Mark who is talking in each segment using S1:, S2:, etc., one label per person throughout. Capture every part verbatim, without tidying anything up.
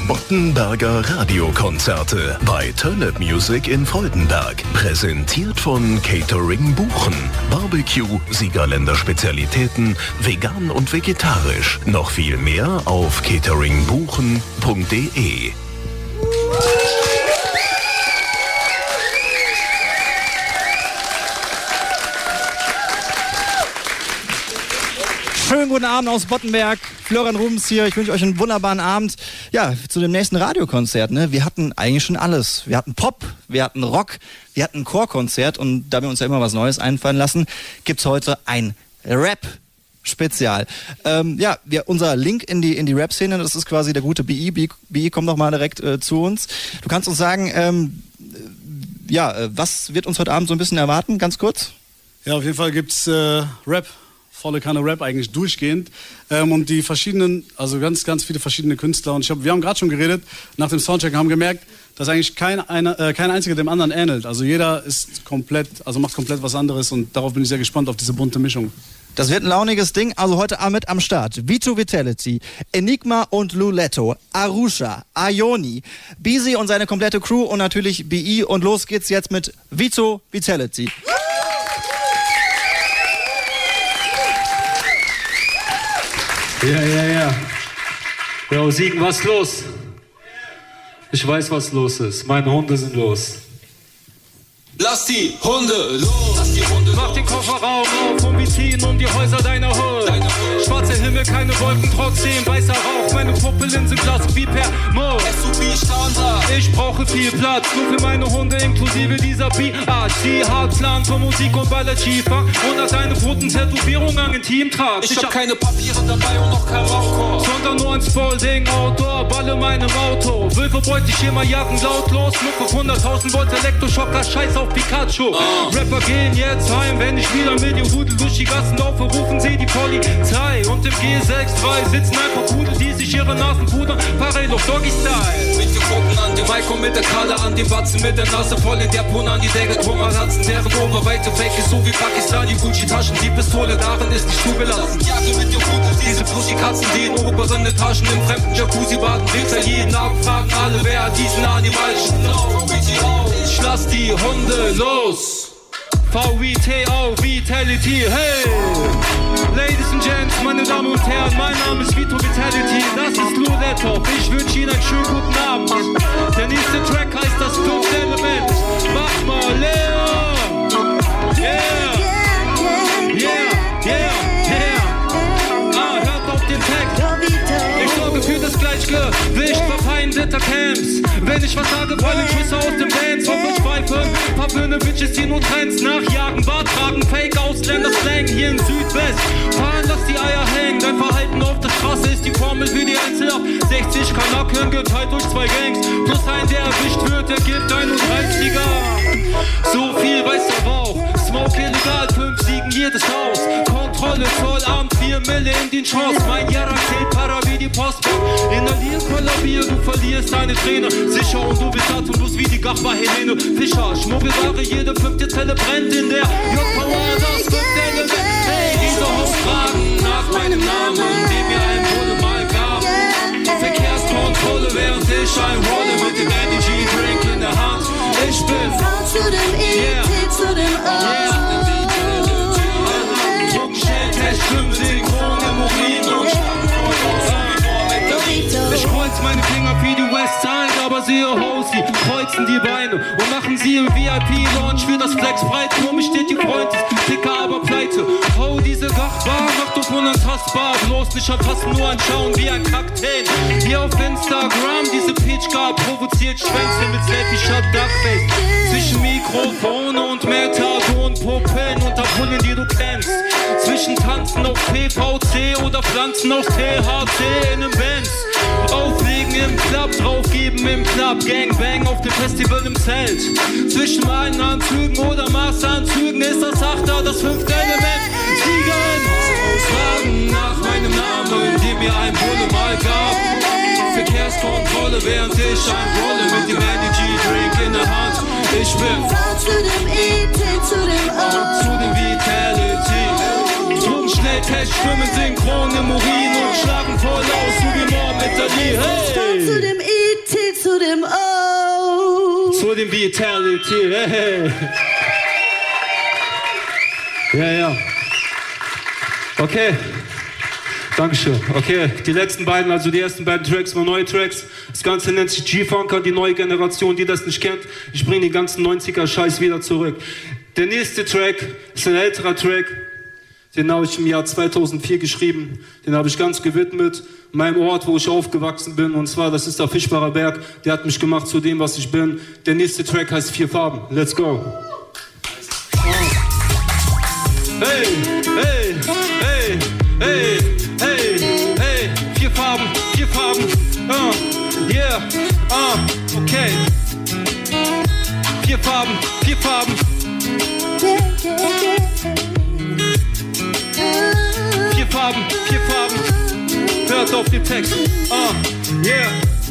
S1: Boddenberger Radiokonzerte bei Turnip Music in Freudenberg. Präsentiert von Catering Buchen. Barbecue, Siegerländer Spezialitäten, vegan und vegetarisch. Noch viel mehr auf catering buchen punkt de.
S2: Schönen guten Abend aus Boddenberg. Florian Rubens hier. Ich wünsche euch einen wunderbaren Abend. Ja, zu dem nächsten Radiokonzert. Ne? Wir hatten eigentlich schon alles. Wir hatten Pop, wir hatten Rock, wir hatten ein Chorkonzert. Und da wir uns ja immer was Neues einfallen lassen, gibt's heute ein Rap-Spezial. Ähm, ja, wir, unser Link in die, in die Rap-Szene, das ist quasi der gute B I. B I, komm doch mal direkt äh, zu uns. Du kannst uns sagen, ähm, ja, äh, was wird uns heute Abend so ein bisschen erwarten? Ganz kurz.
S3: Ja, auf jeden Fall gibt's äh, Rap. Volle Kanne Rap eigentlich durchgehend ähm, und die verschiedenen, also ganz, ganz viele verschiedene Künstler und ich hab, wir haben gerade schon geredet, nach dem Soundcheck haben gemerkt, dass eigentlich kein, einer, äh, kein einziger dem anderen ähnelt, also jeder ist komplett, also macht komplett was anderes und darauf bin ich sehr gespannt auf diese bunte Mischung.
S2: Das wird ein launiges Ding, also heute Abend am Start. Vito Vitality, Enigma und Luletto, Arusha, Ioni, Beezy und seine komplette Crew und natürlich B I und los geht's jetzt mit Vito Vitality.
S4: Ja, ja, ja. Ja, Siegen, was ist los? Ich weiß, was los ist. Meine Hunde sind los.
S5: Lass die Hunde los! Lass die Hunde los!
S4: Mach den Kofferraum auf und wir ziehen um die Häuser deiner Hut. Schwarzer Himmel, keine Wolken, trotzdem weißer Rauch. Meine Pupillen sind blass wie per Mo.
S5: S U V Standard.
S4: Ich brauche viel Platz, nur für meine Hunde inklusive dieser B A C. Hartplan für Musik und Ballerschiefer. Und als eine roten Tätowierung an den Teamtrag.
S5: Ich, ich hab keine Papiere dabei und noch kein Rauchkorb.
S4: Sondern nur ein Spalding Outdoor, Ball in meinem Auto. Wölfe beut ich immer jagen lautlos. Muck auf hunderttausend Volt Elektroschocker, scheiß auf Pikachu. Oh. Rapper gehen jetzt heim, wenn ich wieder mit dem Rudel durch die Gassen laufe, rufen sie die Polizei. Und im G sechs drei sitzen ein paar Pudel, die sich ihre Nasen pudern, parallel auf Doggy-Style.
S5: Mit wir gucken an den Mike und mit der Kalle an den Batzen, mit der Nase voll in der Pune an die Decke, Turmeratzen, deren Oberweite fake ist so wie Pakistan, die Gucci-Taschen, die Pistole, darin ist nicht zugelassen. Jage mit dem Rudel, diese Pussy-Katzen, die in oberen Etagen im fremden Jacuzzi baden, Winter jeden Abend fragen alle, wer hat diesen animalischen Lauf. Ich lass die Hunde los.
S4: V W T O, Vitality, hey! Ladies and Gents, meine Damen und Herren, mein Name ist Vito Vitality, das ist Luletto. Ich wünsche Ihnen einen schönen guten Abend. Der nächste Track heißt das fünfte Element. Mach mal Leo! Yeah! Yeah, yeah, yeah! Ah, hört auf den Text. Ich sorge für das Gleichgewicht verfeindeter Camps. Wenn ich was sage, fallen Schüsse aus dem Dance. Auf und Schweifen, verwöhne Bitches, die nur Trends nachjagen. Bart tragen, Fake Ausländer Slang hier in Südwest. Fahren, lass die Eier hängen. Dein Verhalten auf der Straße ist die Formel für die Einzelhaft. sechzig Kanaken geteilt durch zwei Gangs. Plus ein, der erwischt wird, der gibt einunddreißiger. So viel weiß der Bauch. Smoke illegal, fünf Siegen jedes Haus. Kontrolle, Zollamt, vier Mille in den Chance. Mein Jarak zählt para wie die Postbank. Inhalier, kollabier, du verlierst deine Träne. Sicher und du bist atemlos wie die Gachba Helene Fischer. Schmuggelware, jede fünfte Zelle brennt in der J-Power, das fünfte Element. Hey, diese Host fragen nach meinem Namen, den mir ein Bulle mal gab. Verkehrskontrolle, während ich ein Rolle mit dem Energy Drink in der Hand. Ich bin
S6: V zu dem E, yeah. T zu dem O.
S4: Yeah. Druckschnelltest, Stimmen, Synchron, im Urin und ich kreuz meine Finger für die Westside, aber sehe Hoes, die kreuzen die Beine und machen sie im V I P-Launch für das Flexbreit. Vor mir steht die Freundin, dicker, aber pleite. Ho, diese Gachbar macht uns unantastbar. Bloß nicht anfassen, nur anschauen wie ein Kakteen. Hier auf Instagram, diese Peachgar provoziert Schwänze mit Selfie-Shot Duckface. Zwischen Mikrofone und Methadon, Pupillen und Bullen, die du kennst. Zwischen Tanzen auf P V C oder Pflanzen aus T H C in einem Benz. Auflegen im Club, draufgeben im Club, Gangbang auf dem Festival im Zelt. Zwischen meinen Anzügen oder Maßanzügen ist das Achter, das fünfte Element. Siegen! Fragen nach meinem Namen, den mir ein Bulle mal gab. Verkehrskontrolle, während ich ein Rolle mit dem Energy Drink in der Hand. Ich bin
S6: V zu dem E, T zu dem O.
S4: Zu dem Vitality. Drogenschnelltest, schwimmen synchron im Urin und schlagen voll aus, so wie Mohammed Ali. Hey!
S6: V zu dem E,
S4: Vitality, hey. Ja, ja. Okay. Dankeschön. Okay, die letzten beiden, also die ersten beiden Tracks waren neue Tracks. Das Ganze nennt sich G-Funker, die neue Generation, die das nicht kennt. Ich bringe den ganzen neunziger-Scheiß wieder zurück. Der nächste Track ist ein älterer Track. Den habe ich im Jahr zweitausendvier geschrieben. Den habe ich ganz gewidmet meinem Ort, wo ich aufgewachsen bin. Und zwar, das ist der Fischbacher Berg. Der hat mich gemacht zu dem, was ich bin. Der nächste Track heißt Vier Farben. Let's go. Hey, hey, hey, hey, hey, hey. Vier Farben, vier Farben. Uh, yeah, ah, uh, okay. Vier Farben, vier Farben. Vier Farben, vier Farben. Hört auf den Text. Ah, uh, yeah.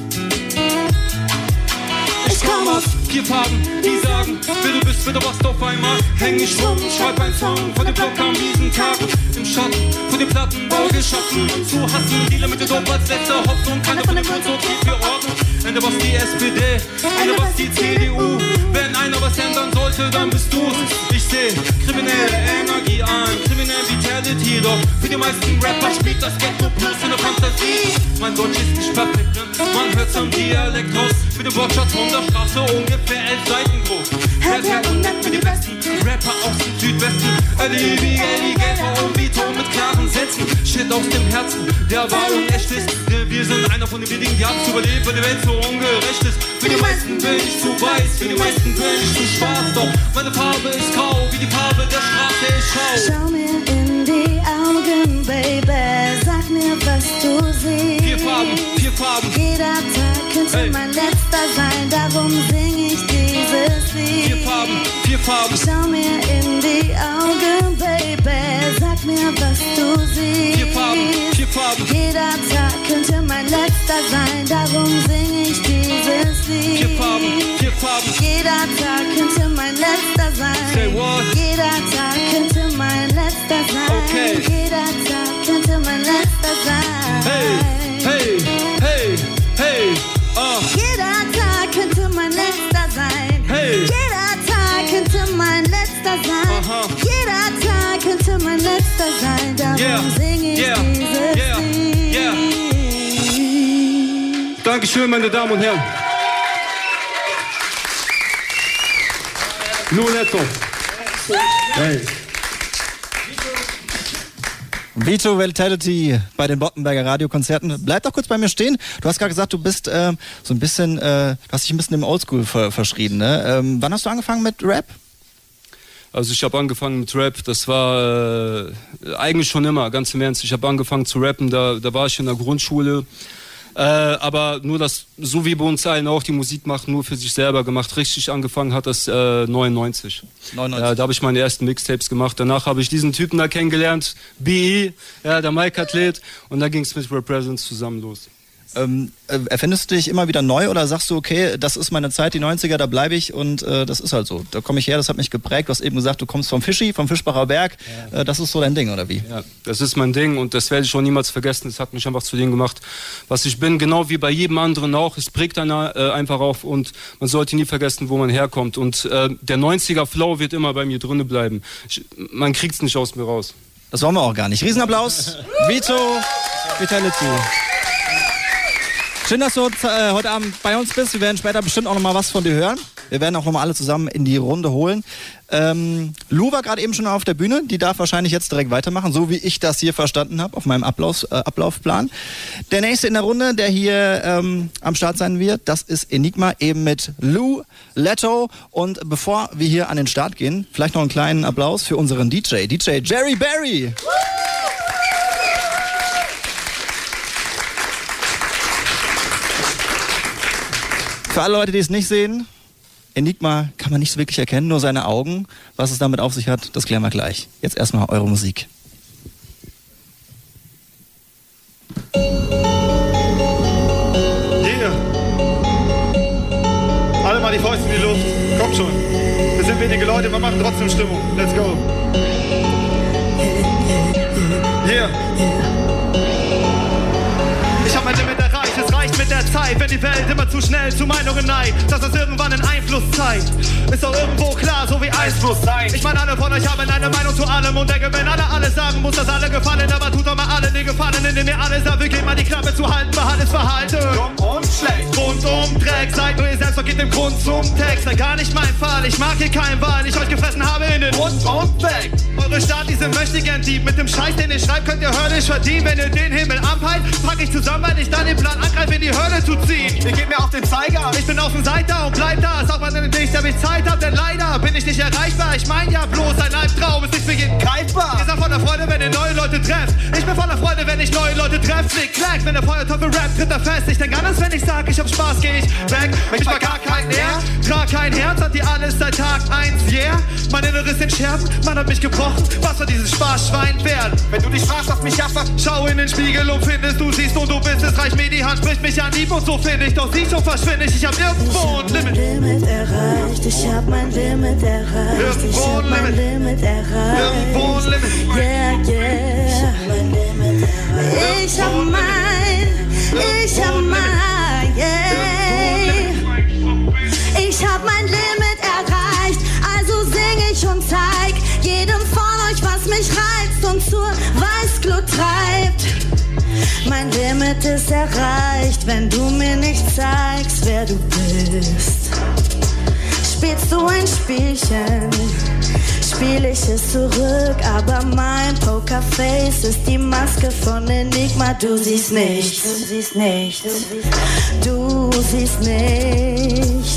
S4: Ich komm aus vier Farben, die sagen, wer du bist, wer du warst auf einmal. Häng ich rum, schreib ein Song von dem Block am miesen Tag. Im Schatten von dem Plattenbau geschaffen. Und zu hassen, Dealer mit der Dope als letzter Hoffnung. Keiner von dem Mund so tief geordnet. Ende was die S P D, Ende was die C D U. Wenn einer was ändern sollte, dann bist du's. Ich seh kriminelle Energie an, kriminelle Vitality. Doch für die meisten Rapper spielt das Ghetto Blues in der Fantasie. Mein Deutsch ist nicht perfekt, ne? Man hört's am Dialekt raus. Mit dem Wortschatz von der Straße ungefähr elf Seiten groß. Hört her und nett für die besten Rapper aus dem Südwesten. Alibi, Ellie, Gaffer und Vito mit klaren Sätzen. Shit aus dem Herzen, der wahr und echt ist. Wir sind einer von den wenigen, die haben's überlebt, weil die Welt so ungerecht ist. Für die meisten bin ich zu weiß, für die meisten bin ich zu schwarz. Doch meine Farbe ist grau, wie die Farbe der Straße ich schau.
S6: Schau mir in die Augen, Baby, sag mir, was du siehst.
S4: Vier Farben, vier Farben.
S6: Jeder Tag könnte hey. mein letzter sein, darum sing ich dieses Lied.
S4: Vier Farben, vier Farben.
S6: Schau mir in die Augen, Baby, sag mir, was du siehst.
S4: Vier Farben, vier Farben.
S6: Jeder Tag könnte mein letzter sein, darum sing ich dieses Lied.
S4: Vier Farben, vier Farben.
S6: Jeder Tag könnte mein letzter sein.
S4: Say what?
S6: Jeder Tag könnte mein letzter sein.
S4: Okay.
S6: Jeder Tag könnte mein letzter sein.
S4: Hey, hey, hey, hey, ah. Uh.
S6: Jeder Tag könnte mein letzter sein.
S4: Hey.
S6: Jeder Tag könnte mein letzter sein.
S4: Aha.
S6: Jeder Tag könnte mein letzter sein. Darum
S4: Yeah.
S6: sing ich
S4: Yeah.
S6: dieses
S4: Yeah.
S6: Lied.
S4: Yeah. Dankeschön, meine Damen und Herren. Lunetto. Hey.
S2: Vito Vitality bei den Bottenberger Radiokonzerten. Bleib doch kurz bei mir stehen. Du hast gerade gesagt, du bist äh, so ein bisschen, äh, du hast dich ein bisschen im Oldschool ver verschrieben. Ne? Ähm, wann hast du angefangen mit Rap?
S4: Also ich habe angefangen mit Rap, das war äh, eigentlich schon immer, ganz im Ernst. Ich habe angefangen zu rappen, da, da war ich in der Grundschule. Äh, aber nur das, so wie bei uns allen auch, die Musik macht, nur für sich selber gemacht. Richtig angefangen hat das äh, neunundneunzig.
S2: neunundneunzig.
S4: Ja, da habe ich meine ersten Mixtapes gemacht. Danach habe ich diesen Typen da kennengelernt, B I, ja, der Mike Athlet. Und da ging es mit Represents zusammen los.
S2: Ähm, äh, erfindest du dich immer wieder neu oder sagst du, okay, das ist meine Zeit, die neunziger, da bleibe ich und äh, das ist halt so. Da komme ich her, das hat mich geprägt. Du hast eben gesagt, du kommst vom Fischi, vom Fischbacher Berg. Ja. Äh, das ist so dein Ding, oder wie?
S4: Ja, das ist mein Ding und das werde ich auch niemals vergessen. Das hat mich einfach zu dem gemacht, was ich bin. Genau wie bei jedem anderen auch. Es prägt einer äh, einfach auf und man sollte nie vergessen, wo man herkommt. Und äh, der neunziger Flow wird immer bei mir drinnen bleiben. Ich, man kriegt es nicht aus mir raus.
S2: Das wollen wir auch gar nicht. Riesenapplaus. Vito Vitality. Schön, dass du äh, heute Abend bei uns bist. Wir werden später bestimmt auch noch mal was von dir hören. Wir werden auch noch mal alle zusammen in die Runde holen. Ähm, Lou war gerade eben schon auf der Bühne. Die darf wahrscheinlich jetzt direkt weitermachen, so wie ich das hier verstanden habe auf meinem Ablauf, äh, Ablaufplan. Der nächste in der Runde, der hier ähm, am Start sein wird, das ist Enigma, eben mit Lou Letto. Und bevor wir hier an den Start gehen, vielleicht noch einen kleinen Applaus für unseren D J, D J Jerry Berry. Für alle Leute, die es nicht sehen, Enigma kann man nicht so wirklich erkennen, nur seine Augen. Was es damit auf sich hat, das klären wir gleich. Jetzt erstmal eure Musik.
S7: Yeah. Alle mal die Fäuste in die Luft. Kommt schon. Wir sind wenige Leute, wir machen trotzdem Stimmung. Let's go. Yeah. Ich hab mein Limit erreicht, es reicht mit der Zeit, wenn die Welt immer zu schnell zu Meinungen neigt, dass das irgendwann einen Einfluss zeigt. Ist doch irgendwo klar, so wie Eis muss sein. Ich meine, alle von euch haben eine Meinung zu allem und denke, wenn alle alles sagen, muss das alle gefallen. Aber tut doch mal alle den Gefallen, indem ihr alle sagt, wir gehen mal die Klappe zu halten, behaltet Verhalten. Dumm und schlecht, rundum Dreck, seid nur ihr selbst, doch geht dem Grund zum Text. Na, gar nicht mein Fall, ich mag hier keinen Wahn, ich euch gefressen habe in den Mund und weg. Eure Stadt, diese Möchtegern-Dieb, mit dem Scheiß, den ihr schreibt, könnt ihr höllisch verdienen. Wenn ihr den Himmel abheilt, pack ich zusammen, weil ich dann den Plan angreife, in die Hölle zu ziehen. Ihr gebt mir auf den Zeiger, ich bin auf dem Seiter und bleib da. Sag mal nicht, dass ich Zeit hab, denn leider bin ich nicht erreichbar. Ich mein ja bloß, ein Albtraum ist nicht für jeden greifbar. Ihr seid voller Freude, wenn ihr neue Leute trefft. Ich bin voller Freude, wenn ich neue Leute treffe. Klick, klack, wenn der Feuerteufel rappt, tritt er fest. Ich denk anders, wenn ich sag, ich hab Spaß, geh ich weg. Ich mag gar keinen näher, trag kein Herz, hat die alles seit Tag eins, yeah. Mein Inneres in Scherben, man hat mich gebrochen. Was soll dieses Spaßschwein werden? Wenn du dich fragst, was mich jafft, schau in den Spiegel und findest, du siehst und du bist es. Reich mir die Hand, spricht mich an, lieb und so find ich. Doch siehst du, verschwinde ich, ich hab irgendwo ein Limit.
S6: Limit erreicht, ich hab mein Limit erreicht. Ich hab mein Limit erreicht.
S7: Irgendwo ein Limit.
S6: Yeah, yeah. Ich hab mein, ich hab mein, yeah. Ich hab mein Limit erreicht, also sing ich und zeig jedem von euch, was mich reizt und zur Weißglut treibt. Mein Limit ist erreicht, wenn du mir nicht zeigst, wer du bist. Spielst du ein Spielchen, spiel ich es zurück, aber mein Pokerface ist die Maske von Enigma. Du siehst nichts, du siehst nichts, du siehst nichts.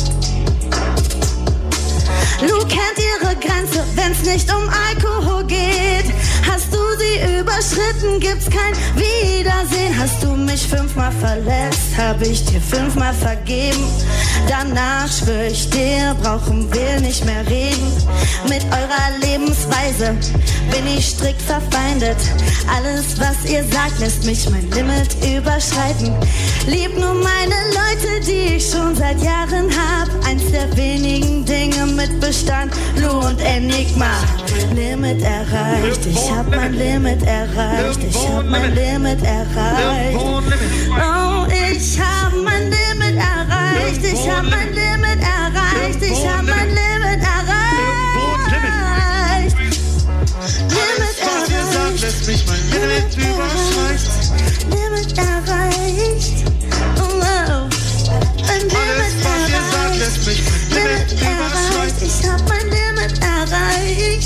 S6: Lu kennt ihre Grenze, wenn's nicht um Alkohol geht. Hast du sie überschritten, gibt's kein Wiedersehen. Hast du mich fünfmal verletzt, hab ich dir fünfmal vergeben. Danach schwör ich dir, brauchen wir nicht mehr reden. Mit eurer Lebensweise bin ich strikt verfeindet. Alles, was ihr sagt, lässt mich mein Limit überschreiten. Lieb nur meine Leute, die ich schon seit Jahren hab. Eins der wenigen Dinge mit Bestand, Lu und Enigma. Limit erreicht, ich hab mein Limit erreicht. Ich hab mein Limit erreicht. Oh, ich hab mein Limit erreicht. Ich hab mein Limit erreicht. Ich hab mein Limit erreicht. Limit erreicht.
S7: Lässt mich mein Limit überschreitet.
S6: Limit erreicht. Oh, oh. Ein Limit erreicht.
S7: Lässt mich mein Limit überschreitet.
S6: Ich hab mein Limit erreicht.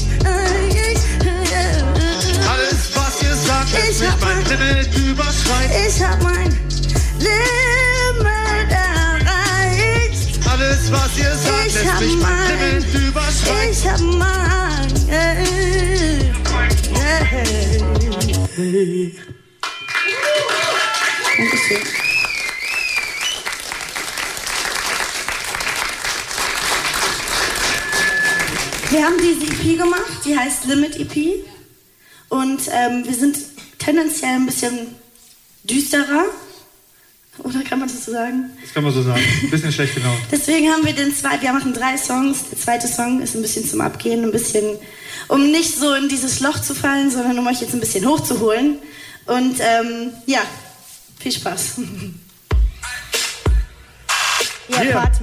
S7: Alles, was ihr sagt, lässt mich mein Limit überschreiten.
S6: Ich hab mein Limit erreicht.
S7: Alles, was ihr sagt, lässt mich mein Limit überschreiten.
S6: Ich hab mein Dankeschön. Wir haben diese E P gemacht, die heißt Limit E P. Und ähm, wir sind tendenziell ein bisschen düsterer. Oder kann man das so sagen?
S7: Das kann man so sagen. Ein bisschen schlecht genau.
S6: Deswegen haben wir den zweiten, wir machen drei Songs. Der zweite Song ist ein bisschen zum Abgehen, ein bisschen, um nicht so in dieses Loch zu fallen, sondern um euch jetzt ein bisschen hochzuholen. Und ähm, ja, viel Spaß. Ja,
S7: yeah.
S6: Party.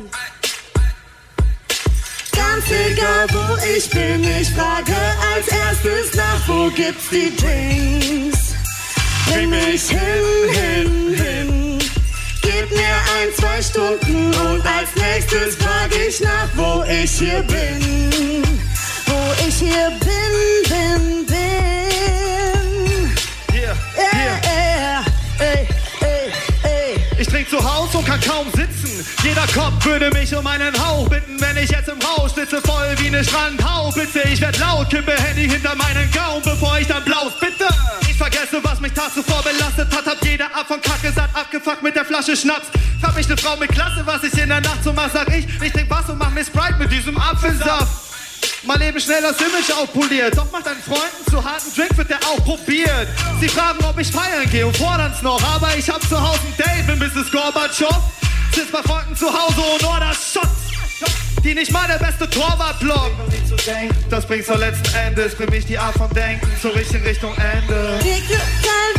S6: Ganz egal, wo ich bin, ich frage als erstes nach, wo gibt's die Drinks? Bring mich hin, hin, hin. Gib mir ein, zwei Stunden und als nächstes frage ich nach, wo ich hier bin. Wo ich hier bin, bin, bin.
S7: Hier, hier.
S6: Äh, äh, äh, äh, äh.
S7: Ich trink zu Haus und kann kaum sitzen. Jeder Kopf würde mich um einen Hauch bitten, wenn ich jetzt im Rausch sitze, voll wie ne Strandhaubitze. Ich werd laut, kippe Handy hinter meinen Gaumen, bevor ich dann blaus bitte. Ich vergesse, was mich Tag zuvor belastet hat, hab jeder ab von Kacke satt, abgefuckt mit der Flasche Schnaps. Frag mich ne Frau mit Klasse, was ich in der Nacht so mach, sag ich, ich trink was und mach mir Sprite mit diesem Apfelsaft. Mal eben schnell das Image aufpoliert, doch macht deinen Freunden zu harten Drink, wird der auch probiert. Sie fragen, ob ich feiern gehe und fordern's noch, aber ich hab zu Hause ein Date mit Misses Gorbatschow. Sitz bei Freunden zu Hause und order Shots, die nicht mal der beste Torwart blockt. Das bringt zur letzten Endes, bringt mich die Art von Denken zur richtigen Richtung Ende.
S6: Egal wie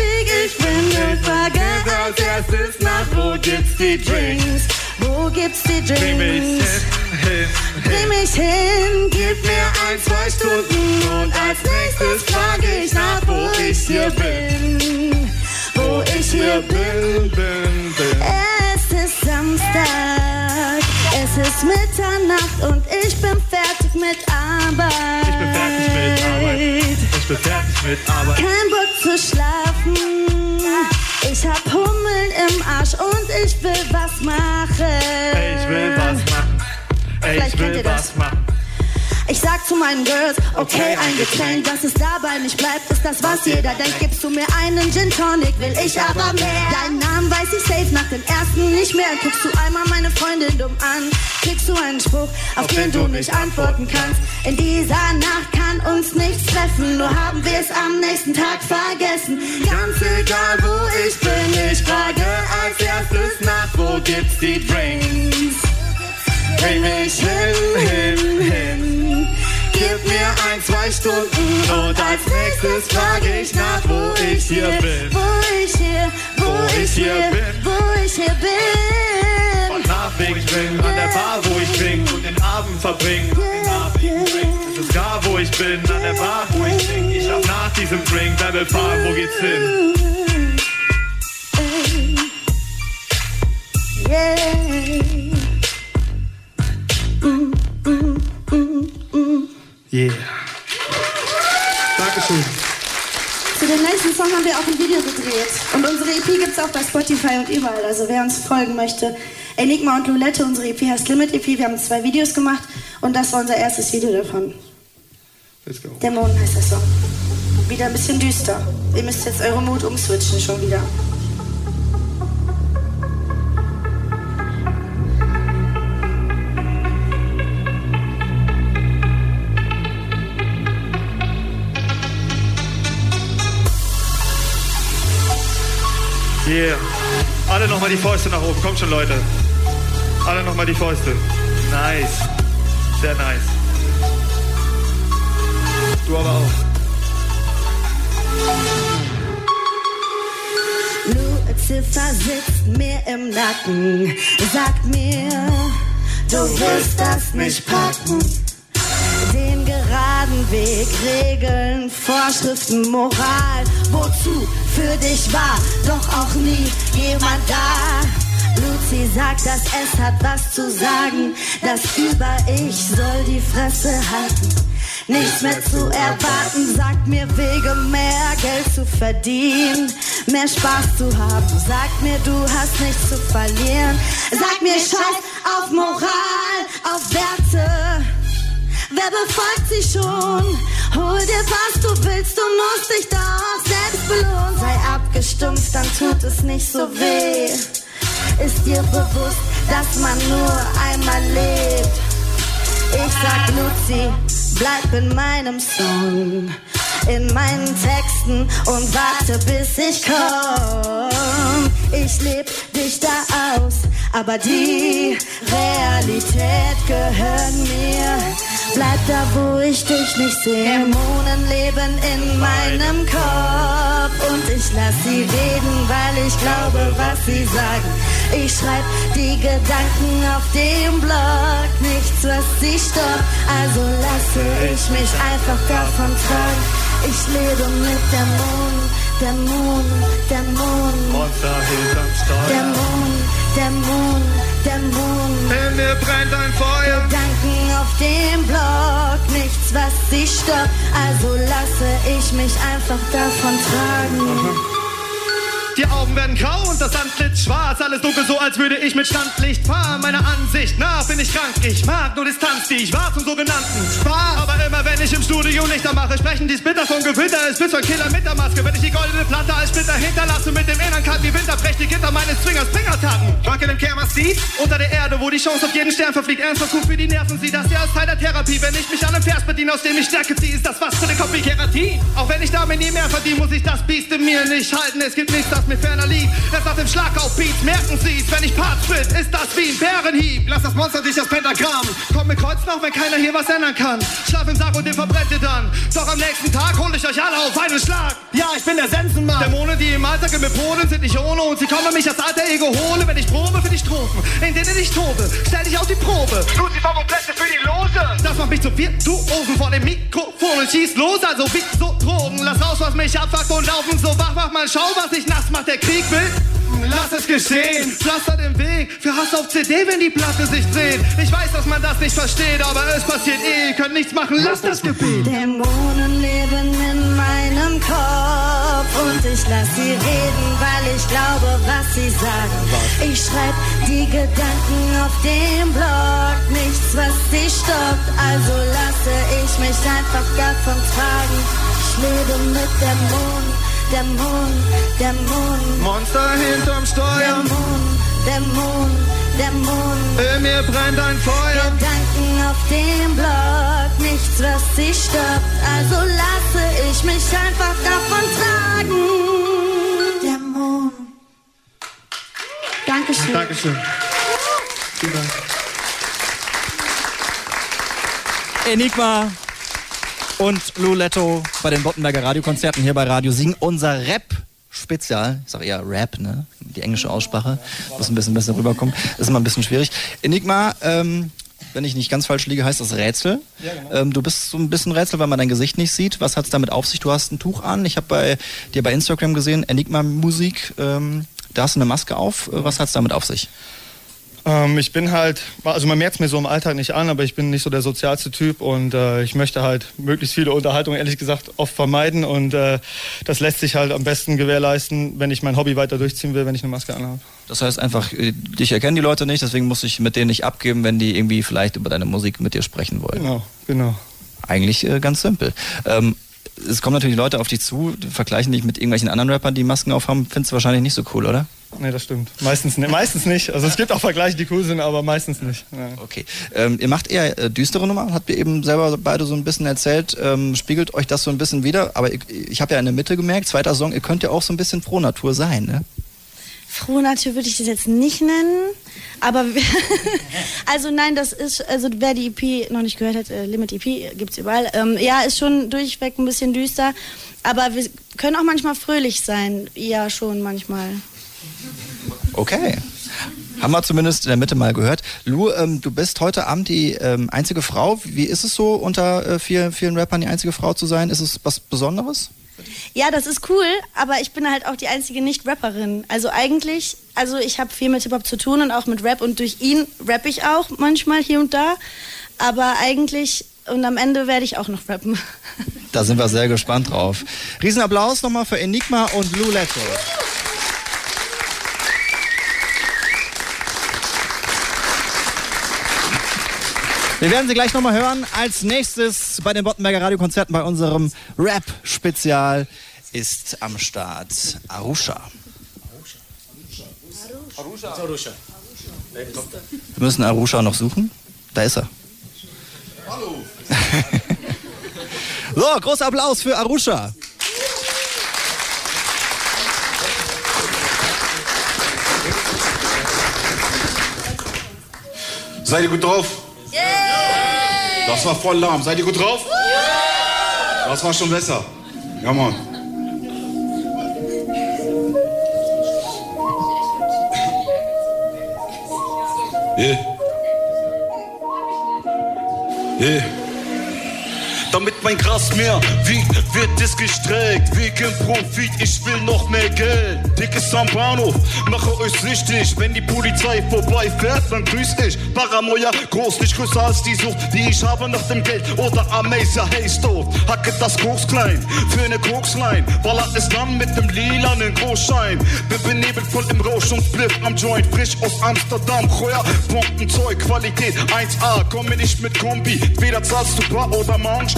S6: ich bin und frage als erstes nach, wo gibt's die Drinks? Wo gibt's die Drinks?
S7: Bring mich hin, hin,
S6: Bring mich hin, gib mir ein, zwei Stunden und als nächstes frage ich nach, wo ich hier bin. Wo ich hier bin, bin, bin. Es ist Samstag, es ist Mitternacht und ich bin fertig mit Arbeit.
S7: Ich bin fertig mit Arbeit. Ich bin fertig mit Arbeit.
S6: Kein Bock zu schlafen, ich hab Hummeln im Arsch und ich will was machen.
S7: Ich will was machen.
S6: Vielleicht
S7: Ich
S6: kennt
S7: will
S6: ihr das.
S7: was machen.
S6: Ich sag zu meinen Girls, okay, ein Getränk, dass es dabei nicht bleibt, ist das, was jeder denkt. Gibst du mir einen Gin Tonic, will ich aber mehr. Deinen Namen weiß ich safe, nach dem ersten nicht mehr. Guckst du einmal meine Freundin dumm an, kriegst du einen Spruch, auf den du nicht antworten kannst. In dieser Nacht kann uns nichts treffen, nur haben wir es am nächsten Tag vergessen. Ganz egal, wo ich bin, ich frage als erstes nach, wo gibt's die Drinks? Bring mich hin, hin, hin. Gib mir ein, zwei Stunden und als nächstes frage ich nach, wo ich hier bin. Wo ich hier, wo ich hier bin, wo ich hier bin.
S7: Und nach wegen ich bin an der Bar, wo ich bin und den Abend verbringen. Es ist egal, wo ich bin, an der Bar, wo ich bin. Ich hab nach diesem Drink, wer will fahren, wo geht's hin?
S6: Yeah.
S7: Yeah. Dankeschön.
S6: Zu dem nächsten Song haben wir auch ein Video gedreht. Und unsere E P gibt's auch bei Spotify und überall. Also wer uns folgen möchte, Enigma und Lulette, unsere E P heißt Limit E P. Wir haben zwei Videos gemacht und das war unser erstes Video davon.
S7: Let's go.
S6: Dämonen heißt der Song. Wieder ein bisschen düster. Ihr müsst jetzt eure Mut umswitchen schon wieder.
S7: Yeah. Alle nochmal die Fäuste nach oben. Kommt schon, Leute. Alle nochmal die Fäuste. Nice. Sehr nice. Du aber auch.
S6: Lucifer sitzt mir im Nacken, sagt mir, du wirst das nicht packen. Den geraden Weg, Regeln, Vorschriften, Moral, wozu für dich war doch auch nie jemand da. Luzi sagt, dass es hat was zu sagen, das Über-Ich soll die Fresse halten. Nichts mehr zu erwarten, sagt mir Wege, mehr Geld zu verdienen, mehr Spaß zu haben. Sagt mir, du hast nichts zu verlieren. Sag mir, scheiß auf Moral, auf Werte. Wer befolgt sie schon? Hol dir, was du willst, du musst dich doch selbst belohnen. Sei abgestumpft, dann tut es nicht so weh. Ist dir bewusst, dass man nur einmal lebt? Ich sag Luzi, bleib in meinem Song, in meinen Texten und warte bis ich komm. Ich leb dich da aus, aber die Realität gehört mir. Bleib da, wo ich dich nicht sehe. Dämonen leben in meinem Kopf und ich lass sie reden, weil ich glaube, was sie sagen. Ich schreib die Gedanken auf dem Blog, nichts, was sie stoppt, also lasse ich mich einfach davon tragen. Ich lebe mit Dämonen, Dämonen, Dämonen.
S7: Monster hinterm Steuer.
S6: Dämonen, Dämonen, Dämonen.
S7: In mir brennt ein Feuer.
S6: Gedanken auf dem Blog, nichts, was sie stoppt, also lasse ich mich einfach davon tragen.
S7: Aha. Die Augen werden grau und das Antlitz schwarz. Alles dunkel, so als würde ich mit Standlicht fahren. Meiner Ansicht nach bin ich krank. Ich mag nur Distanz, die ich war zum sogenannten Spaß. Aber immer wenn ich im Studio Lichter mache, sprechen die Splitter von Gewitter. Es bist von Killer mit der Maske. Wenn ich die goldene Platte als Splitter hinterlasse, mit dem inneren Kalten wie Winter, brech die Gitter meines Zwingers Fingertaten. Rock in dem Camera was sieht? Unter der Erde, wo die Chance auf jeden Stern verfliegt. Ernsthaft gut für die Nerven, sie das ja als Teil der Therapie. Wenn ich mich an einem Vers bediene, aus dem ich Stärke ziehe, ist das was für eine Kopie Keratin. Auch wenn ich damit nie mehr verdiene, muss ich das Biest in mir nicht halten. Es gibt nichts, das mir ferner liegt. Erst nach dem Schlag auf Beats merken sie's. Wenn ich Parts spit, ist das wie ein Bärenhieb. Lass das Monster durch das Pentagramm. Komm mit Kreuzen, auch wenn keiner hier was ändern kann. Schlaf im Sarg und den verbrennt ihr dann. Doch am nächsten Tag hol ich euch alle auf einen Schlag. Ja, ich bin der Sensenmann. Dämonen, die im Alltag in mir polen, sind nicht ohne. Und sie kommen mich als alter Ego hole, wenn ich probe für die Strophen, in denen ich tobe. Stell dich auf die Probe. Lucifer und Plätze für die Lose. Das macht mich zu Virtuosen vor dem Mikrofon und schießt los, also wie so Drogen. Lass raus, was mich abfuckt und laufen so wach. Mach mal, schau, was ich nass macht. Der Krieg will, lass es geschehen. Pflaster den Weg für Hass auf C D, wenn die Platte sich dreht. Ich weiß, dass man das nicht versteht, aber es passiert eh. Ihr könnt nichts machen, lasst das Gebet.
S6: Dämonen leben in meinem Kopf und ich lass sie reden, weil ich glaube, was sie sagen. Ich schreib die Gedanken auf dem Blog, nichts, was sie stoppt, also lasse ich mich einfach davon tragen. Ich lebe mit Dämonen, Dämonen, Dämonen.
S7: Monster hinterm Steuer.
S6: Dämonen, Dämonen, Dämonen.
S7: In mir brennt ein Feuer.
S6: Gedanken auf dem Blog, nichts, was sie stoppt, also lasse ich mich einfach davon tragen. Dämonen. Dankeschön.
S7: Dankeschön. Vielen Dank.
S2: Enigma und Lou Letto bei den Bottenberger Radiokonzerten hier bei Radio Siegen. Unser Rap-Spezial, ich sage eher Rap, ne? Die englische Aussprache muss ein bisschen besser rüberkommen. Ist immer ein bisschen schwierig. Enigma, ähm, wenn ich nicht ganz falsch liege, heißt das Rätsel. Ja, genau. ähm, du bist so ein bisschen Rätsel, weil man dein Gesicht nicht sieht. Was hat es damit auf sich? Du hast ein Tuch an. Ich habe bei dir bei Instagram gesehen, Enigma-Musik. Ähm, da hast du eine Maske auf. Was hat es damit auf sich?
S8: Ähm, ich bin halt, also man merkt es mir so im Alltag nicht an, aber ich bin nicht so der sozialste Typ und äh, ich möchte halt möglichst viele Unterhaltungen, ehrlich gesagt, oft vermeiden und äh, das lässt sich halt am besten gewährleisten, wenn ich mein Hobby weiter durchziehen will, wenn ich eine Maske anhabe.
S2: Das heißt einfach, dich erkennen die Leute nicht, deswegen muss ich mit denen nicht abgeben, wenn die irgendwie vielleicht über deine Musik mit dir sprechen wollen.
S8: Genau, genau.
S2: Eigentlich äh, ganz simpel. Ähm, es kommen natürlich Leute auf dich zu, vergleichen dich mit irgendwelchen anderen Rappern, die Masken aufhaben. Findest du wahrscheinlich nicht so cool, oder?
S8: Nee, das stimmt. Meistens, ne, meistens nicht. Also es gibt auch Vergleiche, die cool sind, aber meistens nicht. Ja.
S2: Okay. Ähm, ihr macht eher äh, düstere Nummern, habt ihr eben selber beide so ein bisschen erzählt. Ähm, spiegelt euch das so ein bisschen wider? Aber ich, ich habe ja in der Mitte gemerkt, zweiter Song, ihr könnt ja auch so ein bisschen Frohnatur sein, ne?
S6: Frohnatur würde ich das jetzt nicht nennen, aber also nein, das ist, also wer die E P noch nicht gehört hat, äh, Limit E P gibt's überall. Ähm, ja, ist schon durchweg ein bisschen düster, aber wir können auch manchmal fröhlich sein. Ja, schon manchmal.
S2: Okay. Haben wir zumindest in der Mitte mal gehört. Lou, ähm, du bist heute Abend die ähm, einzige Frau. Wie ist es so, unter äh, vielen, vielen Rappern die einzige Frau zu sein? Ist es was Besonderes?
S6: Ja, das ist cool, aber ich bin halt auch die einzige Nicht-Rapperin. Also eigentlich, also ich habe viel mit Hip-Hop zu tun und auch mit Rap und durch ihn rappe ich auch manchmal hier und da. Aber eigentlich, und am Ende werde ich auch noch rappen.
S2: Da sind wir sehr gespannt drauf. Riesenapplaus nochmal für Enigma und Lou Letto. Wir werden sie gleich nochmal hören. Als nächstes bei den Bottenberger Radiokonzerten bei unserem Rap-Spezial ist am Start Arusha. Arusha. Arusha. Wir müssen Arusha noch suchen. Da ist er. Hallo. So, großer Applaus für Arusha.
S9: Seid ihr gut drauf? Das war voll lahm. Seid ihr gut drauf? Ja! Das war schon besser. Ja, Mann. Yeah. Yeah. Damit mein Gras mehr wiegt, wird es gestreckt. Wegen Profit, ich will noch mehr Geld. Dickes am Bahnhof, mache euch süchtig. Wenn die Polizei vorbeifährt, dann grüß ich. Paranoia, groß, nicht größer als die Sucht, die ich habe nach dem Geld. Oder Amazer, hey, Stove, hacke das Koks klein. Für eine Kokslein, ballert es dann mit dem lilanen Großschein. Bin benebelt voll im Rausch und Spliff am Joint. Frisch aus Amsterdam, Heuer, Bombenzeug, Qualität eins A. Komme nicht mit Kombi, weder zahlst du bar oder Manch.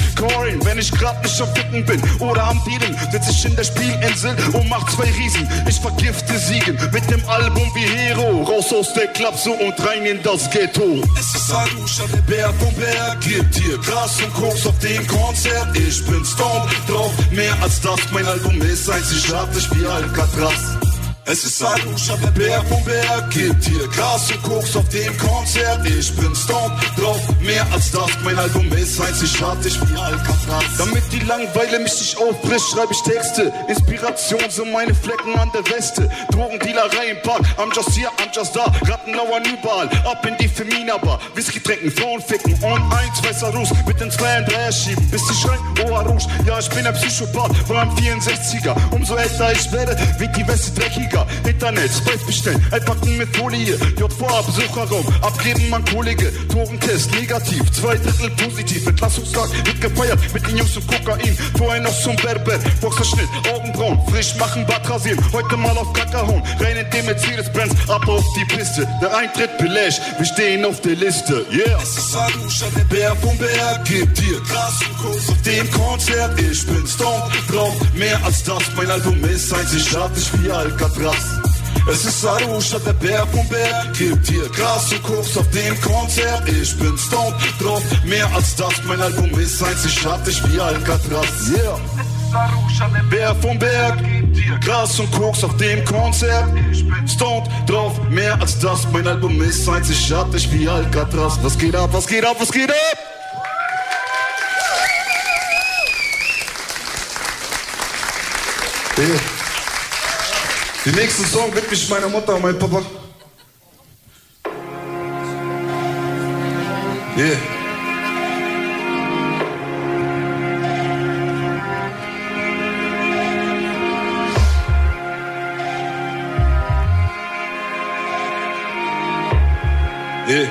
S9: Corin, wenn ich grad nicht am Ficken bin oder am Dealen, sitz ich in der Spielinsel und mach zwei Riesen. Ich vergifte Siegen mit dem Album wie Hero. Raus aus der Klapse und rein in das Ghetto.
S10: Es ist Arusha, der Bär vom Berg, gibt dir Gras und Koks auf dem Konzert. Ich bin stoned drauf, mehr als das. Mein Album ist einzigartig wie Alcatraz. Es ist Arusha, der Bär vom Berg, gibt hier Gras und Koks auf dem Konzert. Ich bin stoned drauf, mehr als das. Mein Album ist einzigartig wie Alcatraz.
S9: Damit die Langeweile mich nicht aufbricht, schreibe ich Texte. Inspiration sind meine Flecken an der Weste. Drogendealerei im Park, I'm just here, I'm just da. Rattenlauern überall, ab in die Femina Bar. Whisky trinken, Frauen ficken und ein, zwei Sarus mit den zwei und Dreier schieben. Bis sie schreien, oh Arouche, ja ich bin ein Psychopath, war am vierundsechziger. Umso älter ich werde, wird die Weste dreckiger. Internet, Spice bestellen, einpacken mit Folie. J V A, Besucherraum, abgeben an Kollege. Torentest, negativ, zwei Drittel positiv. Entlassungstag wird gefeiert mit den Jungs und Kokain. Vorher noch zum Berber, Boxerschnitt, Augenbrauen, frisch machen, Bart rasieren. Heute mal auf Kacker hauen, rein in den Mercedes-Benz, ab auf die Piste. Der Eintritt belässt, wir stehen auf der Liste, yeah.
S10: Es ist Arusha, der Bär vom Berg, gibt dir Gras und Koks auf dem Konzert. Ich bin stoned drauf, mehr als das. Mein Album ist einzigartig wie Alcatraz.
S9: Es ist Arusha, der Bär vom Berg, gibt dir Gras und Koks auf dem Konzert. Ich bin stoned drauf, mehr als das. Mein Album ist einzigartig wie Alcatraz, yeah.
S10: Arusha, der
S9: Bär vom Berg, gibt dir Gras und Koks auf dem Konzert. Ich bin stoned drauf, mehr als das. Mein Album ist einzigartig wie Alcatraz. Was geht ab, was geht ab, was geht ab? Yeah. Den nächsten Song widme ich meiner Mutter und meinem Papa. Yeah. Yeah.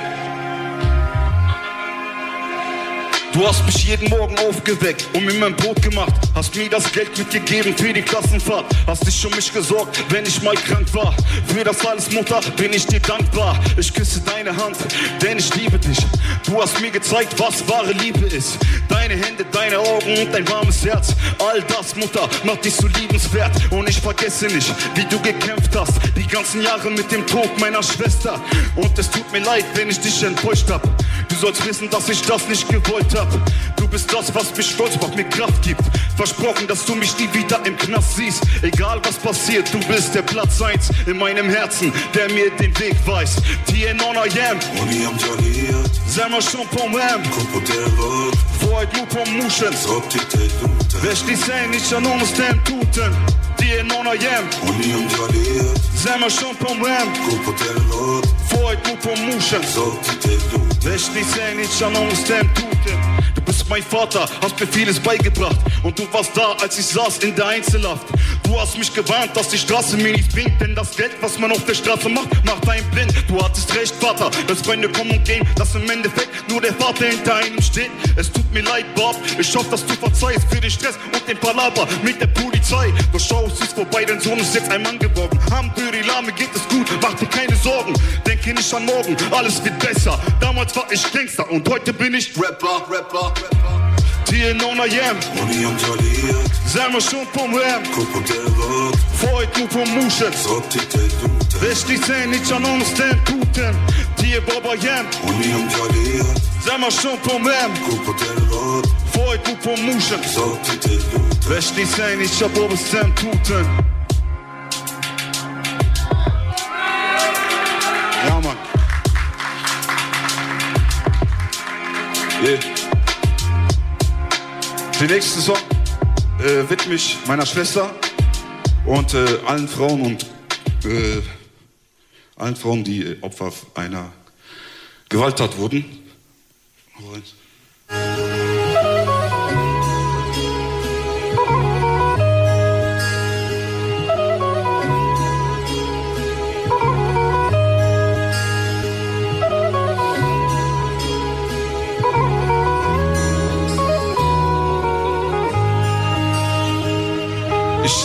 S9: Du hast mich jeden Morgen aufgeweckt und mir mein Brot gemacht. Hast mir das Geld mitgegeben für die Klassenfahrt. Hast dich um mich gesorgt, wenn ich mal krank war. Für das alles, Mutter, bin ich dir dankbar. Ich küsse deine Hand, denn ich liebe dich. Du hast mir gezeigt, was wahre Liebe ist. Deine Hände, deine Augen und dein warmes Herz. All das, Mutter, macht dich so liebenswert. Und ich vergesse nicht, wie du gekämpft hast. Die ganzen Jahre mit dem Tod meiner Schwester. Und es tut mir leid, wenn ich dich enttäuscht hab. Du sollst wissen, dass ich das nicht gewollt hab. Du bist das, was mich stolz macht, mir Kraft gibt. Versprochen, dass du mich nie wieder im Knast siehst. Egal was passiert, du bist der Platz eins in meinem Herzen, der mir den Weg weist. T N on I am.
S10: Oni am Joliet.
S9: Zema schon pom wem.
S10: Kompoterot.
S9: Void lu pom muschen.
S10: Zoptite luten.
S9: Veš ti se nič an ono stem tuten. T N on I am.
S10: Oni am Joliet.
S9: Zema schon pom wem.
S10: Kompoterot.
S9: Void lu pom muschen.
S10: Zoptite luten.
S9: Veš ti se nič an ono stem tuten. Du bist mein Vater, hast mir vieles beigebracht. Und du warst da, als ich saß in der Einzelhaft. Du hast mich gewarnt, dass die Straße mir nichts bringt. Denn das Geld, was man auf der Straße macht, macht einen blind. Du hattest recht, Vater, dass Freunde kommen und gehen. Dass im Endeffekt nur der Vater hinter einem steht. Es tut mir leid, Bob, ich hoffe, dass du verzeihst für den Stress und den Palaver mit der Polizei. Doch schau, es ist vorbei, dein Sohn ist jetzt ein Mann geworden. Hamdulillah, mir geht es gut, mach dir keine Sorgen. Denke nicht an morgen, alles wird besser. Damals war ich Gangster und heute bin ich Rapper, Rapper, Rapper. T N on I am.
S10: Oni am Joliet.
S9: Zema schon pom wem.
S10: Kompoterot.
S9: Void lu pom muschen.
S10: Zoptite luten.
S9: Veš ti se nič an ono stem tuten. Ti je baba jem.
S10: Oni am Joliet.
S9: Zema schon pom wem.
S10: Kompoterot.
S9: Void lu pom muschen.
S10: Zoptite luten.
S9: Veš ti se nič an ono stem tuten. Ja, Mann. Yeah. Den nächsten Song äh, widme ich meiner Schwester und äh, allen Frauen und äh, allen Frauen, die äh, Opfer einer Gewalttat wurden. Ich erinnere mich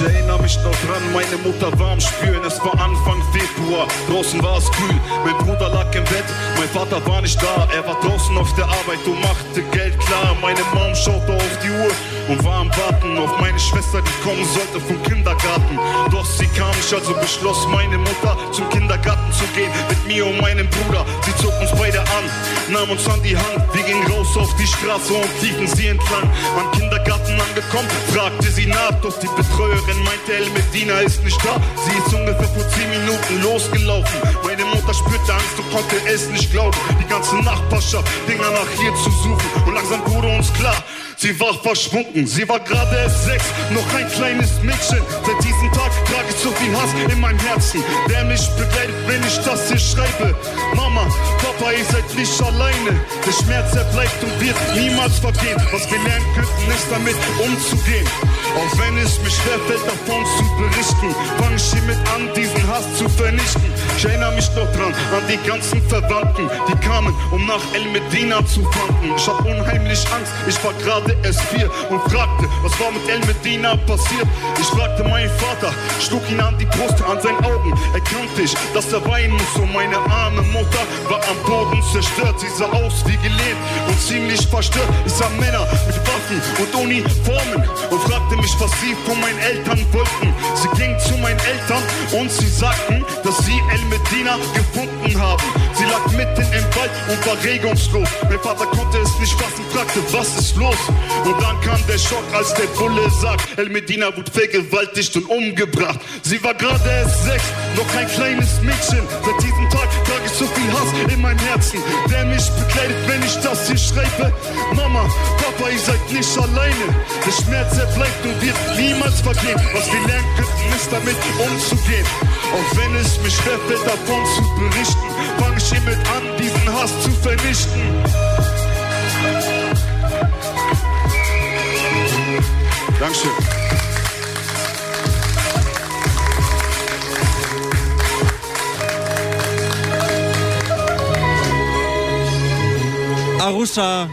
S9: mich noch dran, meine Mutter warm spüren. Es war Anfang Februar, draußen war es kühl. Mein Bruder lag im Bett, mein Vater war nicht da. Er war draußen auf der Arbeit und machte Geld klar. Meine Mom schaute auf die Uhr und war am Warten auf meine Schwester, die kommen sollte vom Kindergarten. Doch sie kam nicht, also beschloss meine Mutter, zum Kindergarten zu gehen mit mir und meinem Bruder. Sie zog uns beide an, nahm uns an die Hand. Wir gingen raus auf die Straße und liefen sie entlang. Am Kindergarten angekommen, fragte sie nach, doch die Betreuerin meinte, El Medina ist nicht da. Sie ist ungefähr vor zehn Minuten losgelaufen. Meine Mutter spürte Angst und konnte es nicht glauben. Die ganze Nachbarschaft ging nach ihr zu suchen und langsam wurde uns klar, sie war verschwunden. Sie war gerade erst sechs, noch ein kleines Mädchen. Seit diesem Tag trage ich so viel Hass in meinem Herzen, der mich begleitet, wenn ich das hier schreibe. Mama, Papa, ihr seid nicht alleine. Der Schmerz, er bleibt und wird niemals vergehen. Was wir lernen könnten, ist damit umzugehen. Auch wenn es mir schwerfällt, davon zu berichten, fang ich hiermit an, diesen Hass zu vernichten. Ich erinnere mich noch dran, an die ganzen Verwandten, die kamen, um nach El Medina zu fanden. Ich hab unheimlich Angst, ich war gerade erst vier und fragte, was war mit El Medina passiert? Ich fragte meinen Vater, schlug ihn an die Brust, an seinen Augen erkannte ich, dass er weinen muss. Und meine arme Mutter war am Boden zerstört. Sie sah aus wie gelähmt und ziemlich verstört. Ich sah Männer mit Waffen und Uniformen und fragte mich, was sie von meinen Eltern wollten. Sie ging zu meinen Eltern und sie sagten, dass sie El Medina gefunden haben. Sie lag mitten im Wald und war regungslos. Mein Vater konnte es nicht fassen, fragte, was ist los? Und dann kam der Schock, als der Bulle sagt, El Medina wurde vergewaltigt und umgebracht. Sie war gerade erst sechs, noch ein kleines Mädchen. Seit diesem Tag trage ich so viel Hass in meinem Herzen, der mich begleitet, wenn ich das hier schreibe. Mama, Papa, ihr seid nicht alleine. Der Schmerz, er bleibt und wird niemals vergehen. Was wir lernen könnten, ist damit umzugehen. Auch wenn es mir schwerfällt, davon zu berichten, fang ich hiermit an, diesen Hass zu vernichten. Dankeschön.
S2: Arusha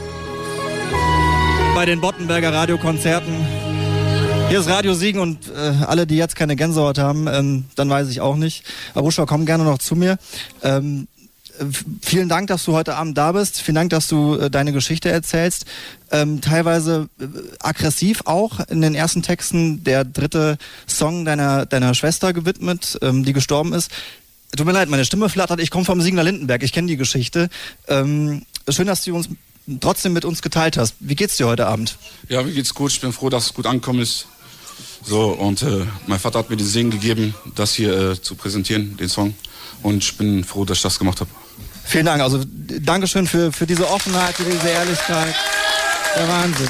S2: bei den Bottenberger Radiokonzerten. Hier ist Radio Siegen und äh, alle, die jetzt keine Gänsehaut haben, ähm, dann weiß ich auch nicht. Arusha, komm gerne noch zu mir. Ähm, Vielen Dank, dass du heute Abend da bist. Vielen Dank, dass du äh, deine Geschichte erzählst. Ähm, teilweise äh, aggressiv auch in den ersten Texten. Der dritte Song deiner, deiner Schwester gewidmet, ähm, die gestorben ist. Tut mir leid, meine Stimme flattert. Ich komme vom Siegner Lindenberg. Ich kenne die Geschichte. Ähm, schön, dass du uns trotzdem mit uns geteilt hast. Wie geht's dir heute Abend?
S11: Ja, mir geht's gut. Ich bin froh, dass es gut angekommen ist. So, und äh, mein Vater hat mir den Segen gegeben, das hier äh, zu präsentieren, den Song. Und ich bin froh, dass ich das gemacht habe.
S2: Vielen Dank. Also Dankeschön für, für diese Offenheit, für diese Ehrlichkeit. Der Wahnsinn.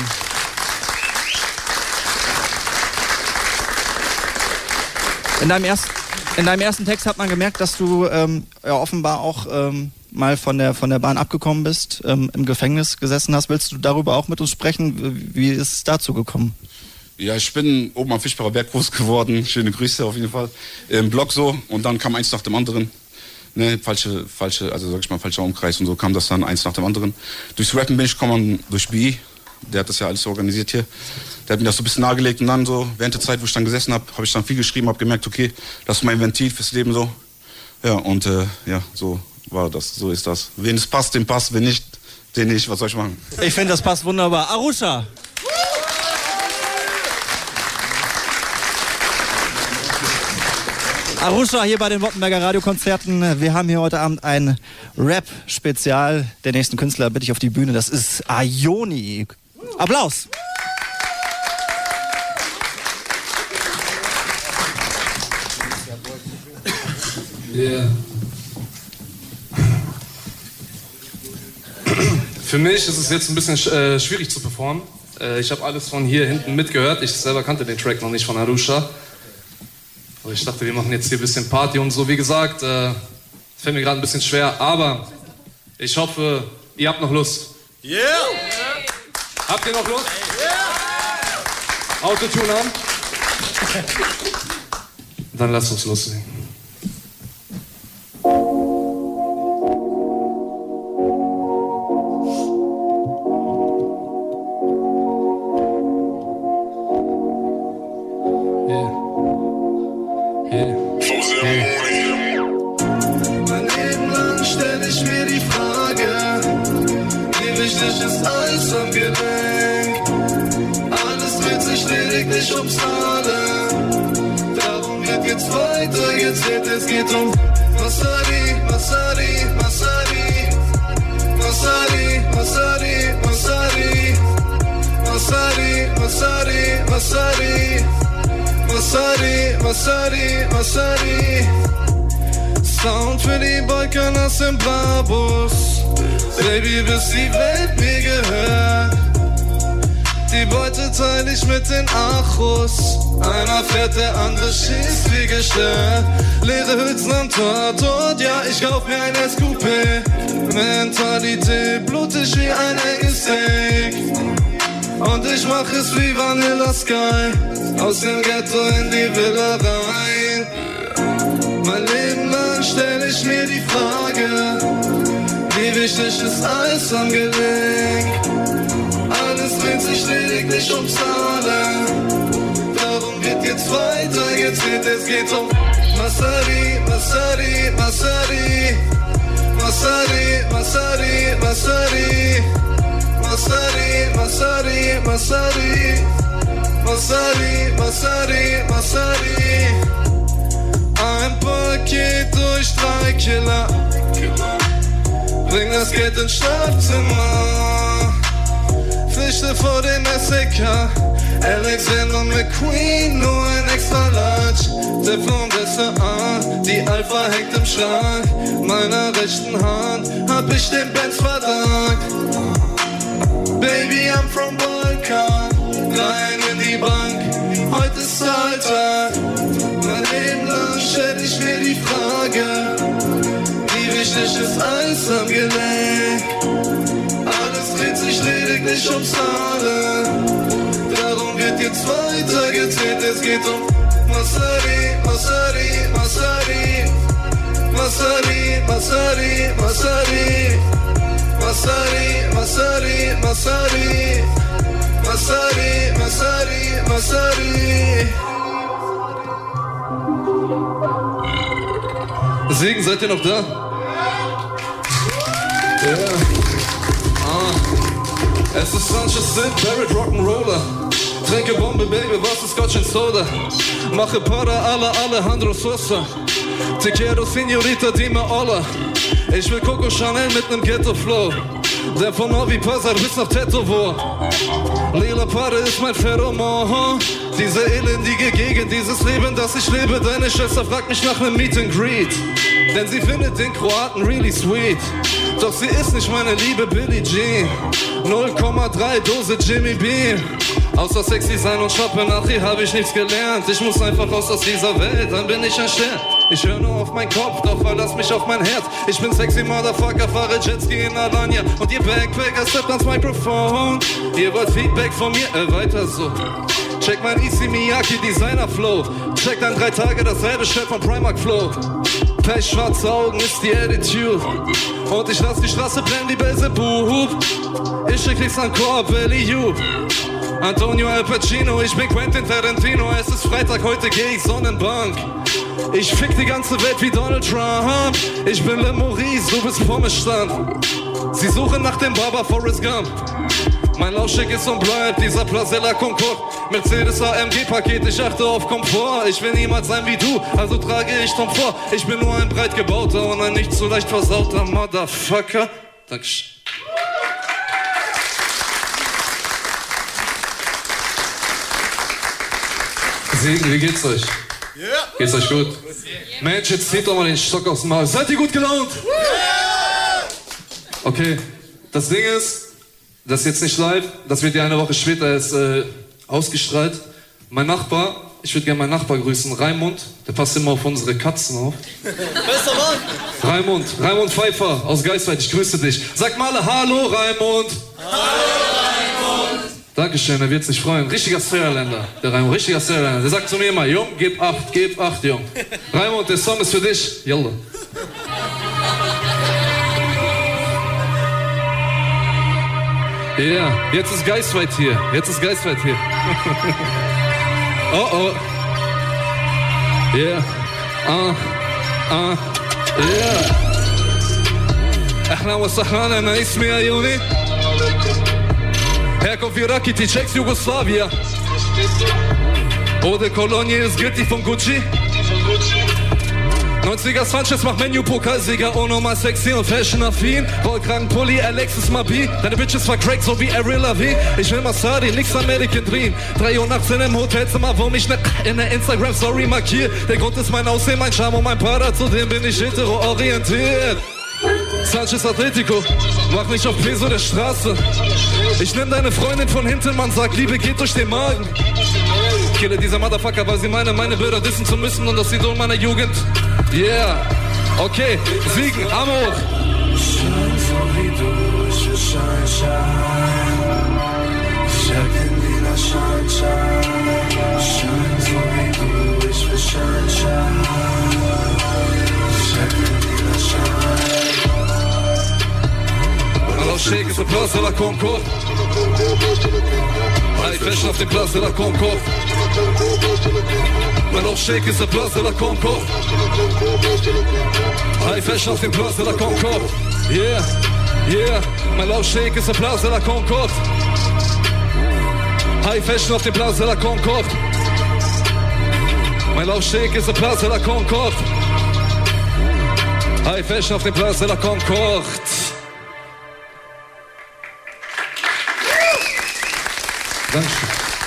S2: In deinem, erst, in deinem ersten Text hat man gemerkt, dass du ähm, ja, offenbar auch ähm, mal von der, von der Bahn abgekommen bist, ähm, im Gefängnis gesessen hast. Willst du darüber auch mit uns sprechen? Wie ist es dazu gekommen?
S11: Ja, ich bin oben am Fischbacher Berg groß geworden. Schöne Grüße auf jeden Fall. Im Block so. Und dann kam eins nach dem anderen. Ne, falsche, falsche, also sag ich mal, falscher Umkreis. Und so kam das dann eins nach dem anderen. Durchs Rappen bin ich gekommen, durch B I. Der hat das ja alles organisiert hier. Der hat mir das so ein bisschen nahegelegt. Und dann so, während der Zeit, wo ich dann gesessen habe, habe ich dann viel geschrieben, habe gemerkt, okay, das ist mein Ventil fürs Leben so. Ja, und äh, ja, so war das, so ist das. Wen es passt, den passt. Wenn nicht, den nicht. Was soll ich machen?
S2: Ich finde, das passt wunderbar. Arusha! Arusha hier bei den Bottenberger Radiokonzerten. Wir haben hier heute Abend ein Rap-Spezial. Der nächsten Künstler bitte ich auf die Bühne. Das ist Aioni. Applaus!
S12: Yeah. Für mich ist es jetzt ein bisschen äh, schwierig zu performen. Äh, ich habe alles von hier hinten mitgehört. Ich selber kannte den Track noch nicht von Arusha. Aber ich dachte, wir machen jetzt hier ein bisschen Party und so. Wie gesagt, äh, fällt mir gerade ein bisschen schwer, aber ich hoffe, ihr habt noch Lust.
S13: Yeah!
S12: Habt ihr noch Lust?
S13: Yeah!
S12: Autotune an? Dann lasst uns loslegen. Yeah.
S14: ich mir die Frage, wie wichtig ist Eis am Gelenk? Alles dreht sich lediglich ums Alle. Darum wird jetzt weiter gezählt, es geht um Masari, Masari, Masari, Masari, Masari, Masari, Masari, Masari, Masari, Masari, Masari, Masari. Sound für die Balkaners im Brabus, Baby, bis die Welt mir gehört. Die Beute teile ich mit den Achos. Einer fährt, der andere schießt wie gestört. Leere Hülsen am Tatort, ja, ich kauf mir ein S Q P. Mentalität, blutig wie ein enges Steak. Und ich mach es wie Vanilla Sky. Aus dem Ghetto in die Villa rein. Mein Leben lang stell ich mir die Frage, wie wichtig ist Eis am Gelenk? Alles dreht sich lediglich ums Alle. Darum wird jetzt weiter gezählt, es geht um Masari, Masari, Masari, Masari, Masari, Masari, Masari, Masari, Masari, Masari, Masari, Masari. Ein Paket durch drei Killer, bring das Geld ins Schlafzimmer. Flüchte vor dem S E K, Alexander McQueen, nur ein extra large. Teflon S A, die Alpha hängt im Schrank. Meiner rechten Hand hab ich den Benz verdankt. Baby, I'm from Balkan, rein in die Bank, heute ist Zahltag. Mein Leben lang stell ich mir die Frage, wie wichtig ist Eis am Gelenk? Alles dreht sich lediglich ums Alle. Darum wird jetzt weiter gezählt, es geht um Masari, Masari, Masari, Masari, Masari, Masari, Masari, Masari, Masari, Masari, Masari, Masari.
S12: Segen, seid ihr noch da? Ja. Ah. Es ist Sanchez Sid, Barrett Rock'n'Roller. Trinke Bombe, Baby, was ist Scotch and Soda? Mache para alla Alejandro Sosa. Te quiero, Señorita, dime hola. Ich will Coco Chanel mit nem Ghetto-Flow. Der von Novi Pazar bis nach Tetovo. Lila Pare ist mein Pheromon. Diese elendige Gegend, dieses Leben, das ich lebe. Deine Schwester fragt mich nach nem Meet and Greet. Denn sie findet den Kroaten really sweet. Doch sie ist nicht meine liebe Billie Jean. null Komma drei Dose Jimmy Beam. Außer sexy sein und shoppen nach ihr hab ich nichts gelernt. Ich muss einfach raus aus dieser Welt, dann bin ich ein Stern. Ich höre nur auf meinen Kopf, doch verlass mich auf mein Herz. Ich bin sexy Motherfucker, fahre Jetski in Alanya. Und ihr Backpacker steppt ans Mikrofon. Ihr wollt Feedback von mir, äh, weiter so. Check mein Issey Miyake Designer Flow. Check dann drei Tage dasselbe Shirt von Primark Flow. Pech, schwarze Augen ist die Attitude. Und ich lass die Straße brennen wie Belzebub. Ich schick nichts an Korb, Belly-Hub. Antonio Al Pacino, ich bin Quentin Tarantino. Es ist Freitag, heute geh ich Sonnenbank. Ich fick die ganze Welt wie Donald Trump. Ich bin Le Maurice, du bist Pommesstand. Sie suchen nach dem Barber Forrest Gump. Mein Lauschig ist und bleibt dieser Placella Concorde. Mercedes A M G-Paket, ich achte auf Komfort. Ich will niemals sein wie du, also trage ich Tom vor. Ich bin nur ein breit gebauter und ein nicht so leicht versauter Motherfucker. Dankeschön. Segen, wie geht's euch?
S14: Yeah.
S12: Geht's euch gut? Mensch, jetzt zieht doch mal den Stock aus dem Maul. Seid ihr gut gelaunt? Okay, das Ding ist, das ist jetzt nicht live, das wird ja eine Woche später erst äh, ausgestrahlt. Mein Nachbar, ich würde gerne meinen Nachbar grüßen, Raimund, der passt immer auf unsere Katzen auf.
S14: Bester Mann!
S12: Raimund, Raimund Pfeiffer aus Geisweit, ich grüße dich. Sag mal Hallo Raimund!
S14: Hallo Raimund!
S12: Dankeschön, er wird sich freuen. Richtiger Saarländer, der Raimund, richtiger Saarländer. Der sagt zu mir immer, Jung, gib acht, gib acht, Jung. Raimund, der Song ist für dich. Yalla. Ja, yeah, jetzt ist Geisweit hier. Jetzt ist Geisweit hier. Oh oh. Yeah. Ah. Ah. Yeah. Ahlan wa sahlan, ana ismi Ayuni. Herkunft wie Rakiti, Czechs, Jugoslawien. Ode Kolonie ist Gitti von Gucci. neunziger Sanchez macht Menu Pokalsieger, oh nochmal sexy und fashion-affin. Rollkragenpulli, Alexis Mabi, deine Bitches vercrackt, so wie Avril Lavigne. Ich will Masadi, nix American Dream. drei Uhr nachts in einem Hotelzimmer, wo mich ne in der Instagram-Story markiert. Der Grund ist mein Aussehen, mein Charme und mein Para, zudem bin ich hetero-orientiert. Sanchez Atletico, mach nicht auf Peso der Straße. Ich nehm deine Freundin von hinten, man sagt, Liebe geht durch den Magen. Kille dieser Motherfucker, weil sie meine, meine Bilder dissen zu müssen und das Idol meiner Jugend. Yeah, okay, Siegen, Amor.
S14: Schein so wie du, ich will Schein, Schein. Check in wieder Schein, Schein. Schein so wie du, ich will Schein, Schein. Check in wieder Schein.
S12: Alors Shake ist der Place de la Concorde. High Fashion auf dem Place de la Concorde. Alors Shake ist der Place de la Concorde. High Fashion auf dem Place de la Concorde. Yeah, yeah. Mein Lauf Shake ist der Place de la Concorde. High Fashion auf dem Place de la Concorde. Mein Lauf Shake ist der Place de la Concorde. High Fashion auf dem Place de la Concorde. Dankeschön.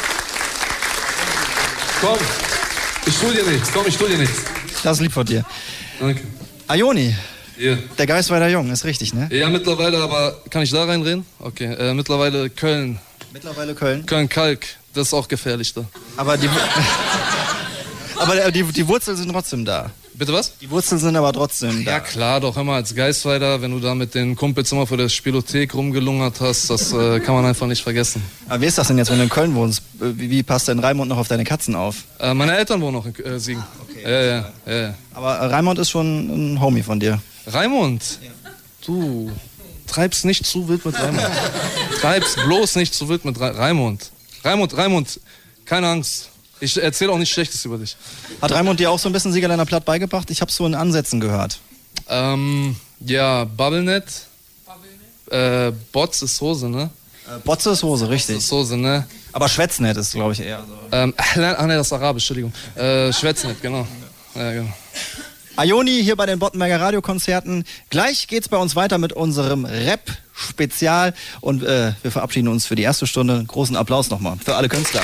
S12: Komm, ich tu dir nichts. Komm, ich tu dir nichts.
S2: Das ist lieb von dir.
S12: Danke.
S2: Ayoni.
S12: Yeah.
S2: Der Geist war der Jung, ist richtig, ne?
S12: Ja, mittlerweile, aber kann ich da reinreden? Okay, äh, mittlerweile Köln.
S2: Mittlerweile Köln?
S12: Köln-Kalk, das ist auch gefährlich da.
S2: Aber die, aber die, die Wurzeln sind trotzdem da.
S12: Bitte was?
S2: Die Wurzeln sind aber trotzdem da.
S12: Ja klar, doch immer als Geistweiter, wenn du da mit den Kumpels immer vor der Spielothek rumgelungert hast, das äh, kann man einfach nicht vergessen.
S2: Aber wie ist das denn jetzt, wenn du in Köln wohnst? Wie, wie passt denn Raimund noch auf deine Katzen auf?
S12: Äh, meine Eltern wohnen noch in äh, Siegen. Ah, okay. Ja, ja, ja, ja.
S2: Aber äh, Raimund ist schon ein Homie von dir.
S12: Raimund? Ja. Du treibst nicht zu wild mit Raimund. Treibst bloß nicht zu wild mit Ra Raimund. Raimund, Raimund, keine Angst. Ich erzähle auch nichts Schlechtes über dich.
S2: Hat Raimund dir auch so ein bisschen Siegerländer Platt beigebracht? Ich habe so in Ansätzen gehört.
S12: Ähm, ja, Bubblenet. Äh, Bots ist Hose, ne?
S2: Äh, Bots ist Hose, richtig.
S12: Bots ist Hose, ne?
S2: Aber Schwätznet ist, glaube ich, eher so.
S12: Ähm, ach ne, das ist Arabisch, Entschuldigung. Äh, Schwätznet, genau. Ja, genau.
S2: Ayoni hier bei den Bottenberger Radiokonzerten. Gleich geht's bei uns weiter mit unserem Rap-Spezial. Und äh, wir verabschieden uns für die erste Stunde. Großen Applaus nochmal für alle Künstler.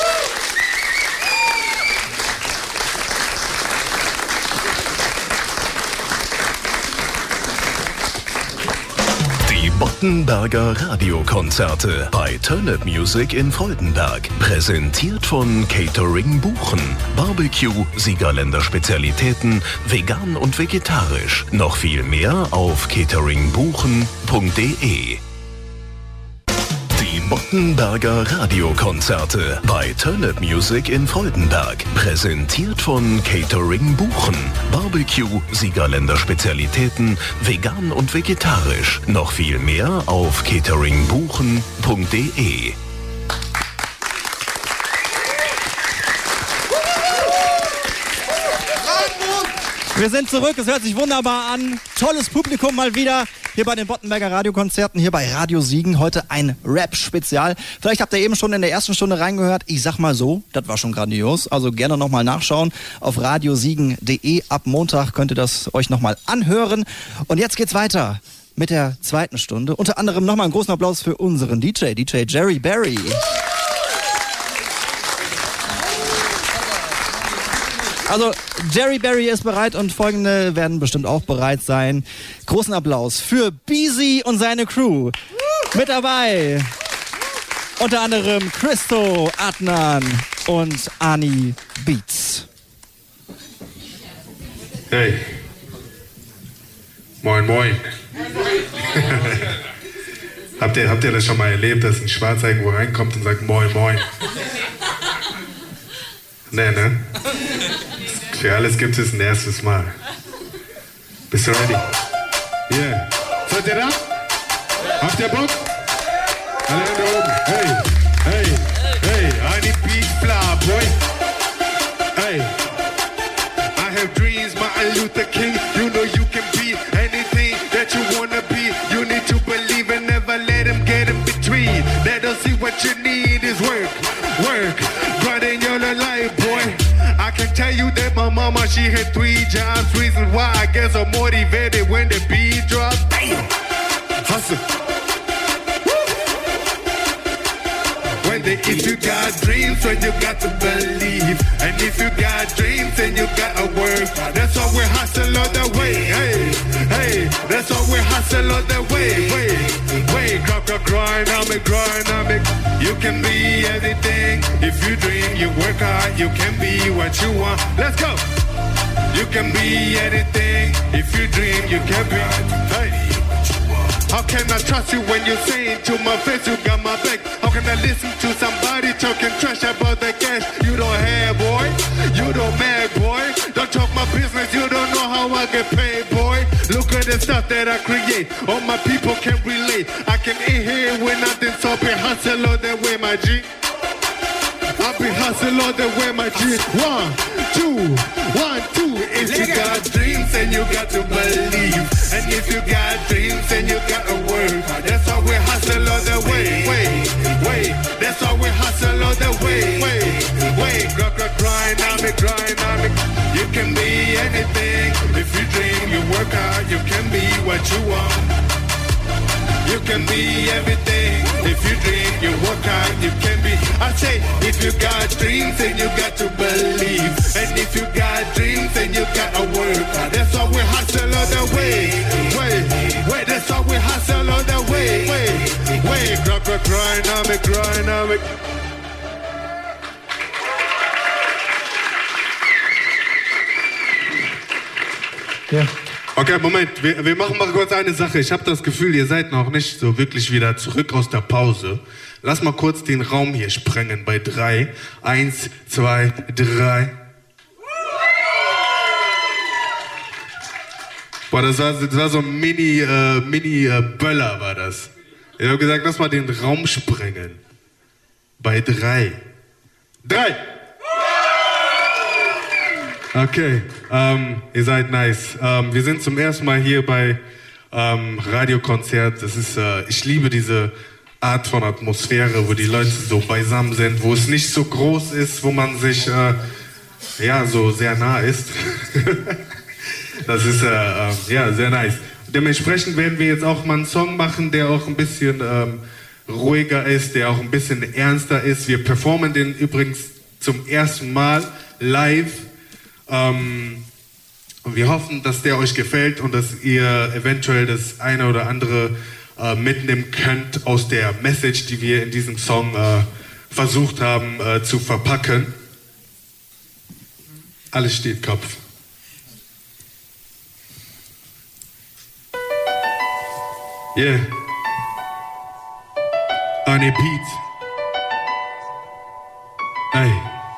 S1: Bottenberger Radiokonzerte bei Turnip Music in Freudenberg. Präsentiert von Catering Buchen. Barbecue, Siegerländer Spezialitäten, vegan und vegetarisch. Noch viel mehr auf catering buchen punkt de. Die Bottenberger Radiokonzerte bei Turnip Music in Freudenberg. Präsentiert von Catering Buchen. Barbecue, Siegerländer Spezialitäten, vegan und vegetarisch. Noch viel mehr auf catering buchen punkt de.
S2: Wir sind zurück, es hört sich wunderbar an. Tolles Publikum mal wieder hier bei den Bottenberger Radiokonzerten, hier bei Radio Siegen. Heute ein Rap-Spezial. Vielleicht habt ihr eben schon in der ersten Stunde reingehört. Ich sag mal so, das war schon grandios. Also gerne nochmal nachschauen auf radiosiegen punkt de. Ab Montag könnt ihr das euch nochmal anhören. Und jetzt geht's weiter mit der zweiten Stunde. Unter anderem nochmal einen großen Applaus für unseren D J, D J Jerry Berry. Also Jerry Berry ist bereit und folgende werden bestimmt auch bereit sein. Großen Applaus für Beezy und seine Crew. Mit dabei unter anderem Christo, Adnan und Ani Beats.
S15: Hey. Moin, moin. habt, ihr, habt ihr das schon mal erlebt, dass ein Schwarzer irgendwo reinkommt und sagt moin, moin? Nee, ne? Für alles gibt es ein erstes Mal. Bist du ready? Yeah. Seid ihr da? Habt ihr Bock? Alle Hände oben. Hey, hey, hey. I need beat fly, boy. Hey. I have dreams, Martin Luther King. You know you can be anything that you wanna be. see what you need is work, work. Grinding your life, boy. I can tell you that my mama, she had three jobs. Reasons why I guess I'm motivated when the beat drops. Damn. Hustle. When they, if you got dreams, then you got to believe. And if you got dreams, then you gotta work. That's why we hustle all the way. Hey, hey, that's why we hustle all the way. Wait, wait, grab, grab, grind, I'm a grind, I'm a. You can be anything. If you dream, you work hard, you can be what you want. Let's go. You can be anything. If you dream, you can be. Hey. How can I trust you when you say to my face you got my back? How can I listen to somebody talking trash about the cash you don't have, boy? You don't mad, boy. Don't talk my business, you don't know how I get paid, boy. Look at the stuff that I create. All my people can relate. I can eat here with nothing, so be hustle all the way, my G. I be hustle all the way, my G. One, two, one, two. If you got dreams, then you got to believe. And if you got dreams, then you got to work. That's how we hustle all the way. Wait, wait. That's how we hustle all the way. Wait, wait. Grind, grind, grind, I'm a grind, I'm a. You can be anything. If you dream, you work hard, you can be what you want. You can be everything. If you dream, you work hard, you can be. I say, if you got dreams, then you got to believe. And if you got dreams, then you got to work. That's how we hustle all the way. Wait, wait, that's how we hustle all the way. Wait, wait, grind, grind, grind, I'm a grind, I'm a.
S2: Ja.
S15: Okay, Moment, wir, wir machen mal kurz eine Sache. Ich habe das Gefühl, ihr seid noch nicht so wirklich wieder zurück aus der Pause. Lass mal kurz den Raum hier sprengen bei drei. Eins, zwei, drei. Boah, das war, das war so ein Mini, äh, Mini äh, Böller war das. Ich habe gesagt, lass mal den Raum sprengen. Bei drei. Drei! Okay, ähm, ihr seid nice. Ähm, wir sind zum ersten Mal hier bei ähm, Radiokonzert. Das ist, äh, ich liebe diese Art von Atmosphäre, wo die Leute so beisammen sind, wo es nicht so groß ist, wo man sich äh, ja so sehr nah ist. Das ist äh, äh, ja sehr nice. Dementsprechend werden wir jetzt auch mal einen Song machen, der auch ein bisschen ähm, ruhiger ist, der auch ein bisschen ernster ist. Wir performen den übrigens zum ersten Mal live. Ähm, und wir hoffen, dass der euch gefällt und dass ihr eventuell das eine oder andere äh, mitnehmen könnt aus der Message, die wir in diesem Song äh, versucht haben äh, zu verpacken. Alles steht Kopf. Yeah. On a beat. Hey.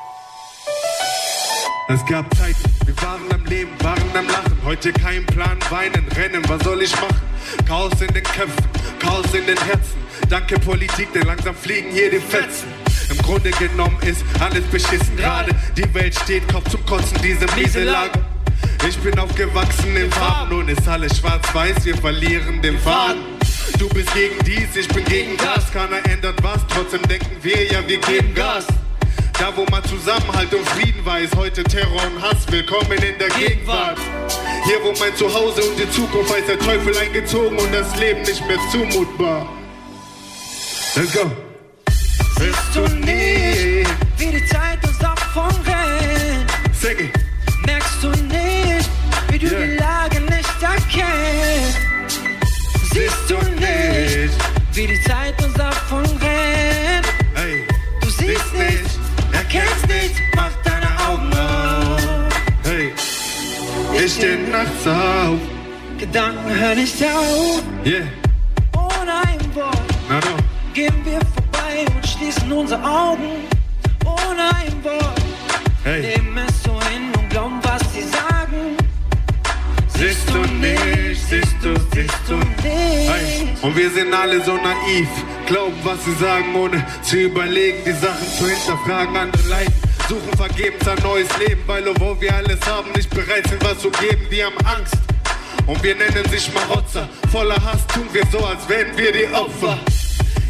S15: Es gab Zeiten, wir waren am Leben, waren am Lachen. Heute kein Plan, weinen, rennen, was soll ich machen? Chaos in den Köpfen, Chaos in den Herzen. Danke Politik, denn langsam fliegen hier die Fetzen. Im Grunde genommen ist alles beschissen gerade. Die Welt steht Kopf zum Kotzen, diese miese Lage. Ich bin aufgewachsen in Farben, nun ist alles schwarz-weiß, wir verlieren den Faden. Du bist gegen dies, ich bin gegen das, keiner ändert was, trotzdem denken wir, ja wir geben Gas. Da wo man Zusammenhalt und Frieden weiß, heute Terror und Hass, willkommen in der Gegenwart. Hier wo mein Zuhause und die Zukunft ist der Teufel eingezogen und das Leben nicht mehr zumutbar. Let's go.
S16: Siehst du nicht, wie die Zeit uns davon rennt?
S15: Sing it.
S16: Merkst du nicht, wie du
S15: Yeah.
S16: die Lage nicht erkennst? Siehst du nicht, wie die Zeit uns davon rennt?
S15: Hey.
S16: Du siehst nicht, erkennst nicht, mach deine Augen auf.
S15: Hey. Ich steh nachts auf.
S16: Gedanken hören nicht auf.
S15: Yeah.
S16: Ohne ein Wort
S15: No, no.
S16: gehen wir vorbei und schließen unsere Augen. Ohne ein Wort
S15: Hey.
S16: nehmen es so hin und glauben, was sie sagen.
S15: Siehst du nicht, siehst du, siehst du
S16: nicht.
S15: Hey. Und wir sind alle so naiv, glauben, was sie sagen, ohne zu überlegen, die Sachen zu hinterfragen, andere leiden, suchen vergebens ein neues Leben, weil obwohl wir alles haben, nicht bereit sind, was zu geben, die haben Angst. Und wir nennen sich Schmarotzer, voller Hass tun wir so, als wären wir die Opfer.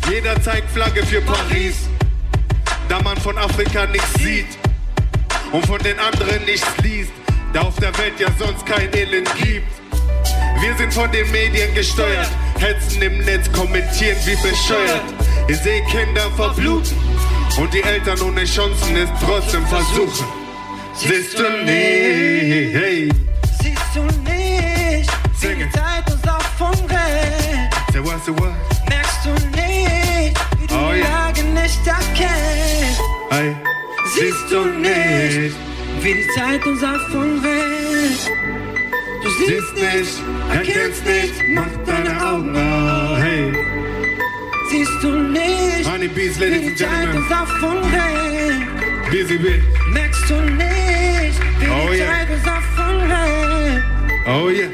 S15: Jeder zeigt Flagge für Paris, da man von Afrika nichts sieht und von den anderen nichts liest, da auf der Welt ja sonst kein Elend gibt. Wir sind von den Medien gesteuert, hetzen im Netz, kommentieren wie bescheuert. Ihr seht Kinder verbluten und die Eltern ohne Chancen es trotzdem versuchen. Siehst du nicht, hey.
S16: Siehst du nicht, wie die Zeit uns davon rennt.
S15: Say what, say what?
S16: Merkst du nicht, wie du
S15: Oh,
S16: die
S15: yeah.
S16: Lage nicht erkennst.
S15: Hey.
S16: Siehst du nicht, wie die Zeit uns davon rennt. Du siehst nicht, erkennst nicht, mach deine Augen auf.
S15: Hey.
S16: Siehst du nicht,
S15: Honey Bees,
S16: wie
S15: ladies
S16: die
S15: and
S16: Zeit
S15: gentlemen.
S16: uns davon rennt.
S15: Busy bit.
S16: Merkst du nicht, wie
S15: Oh,
S16: die
S15: yeah.
S16: Zeit uns davon rennt.
S15: Oh yeah.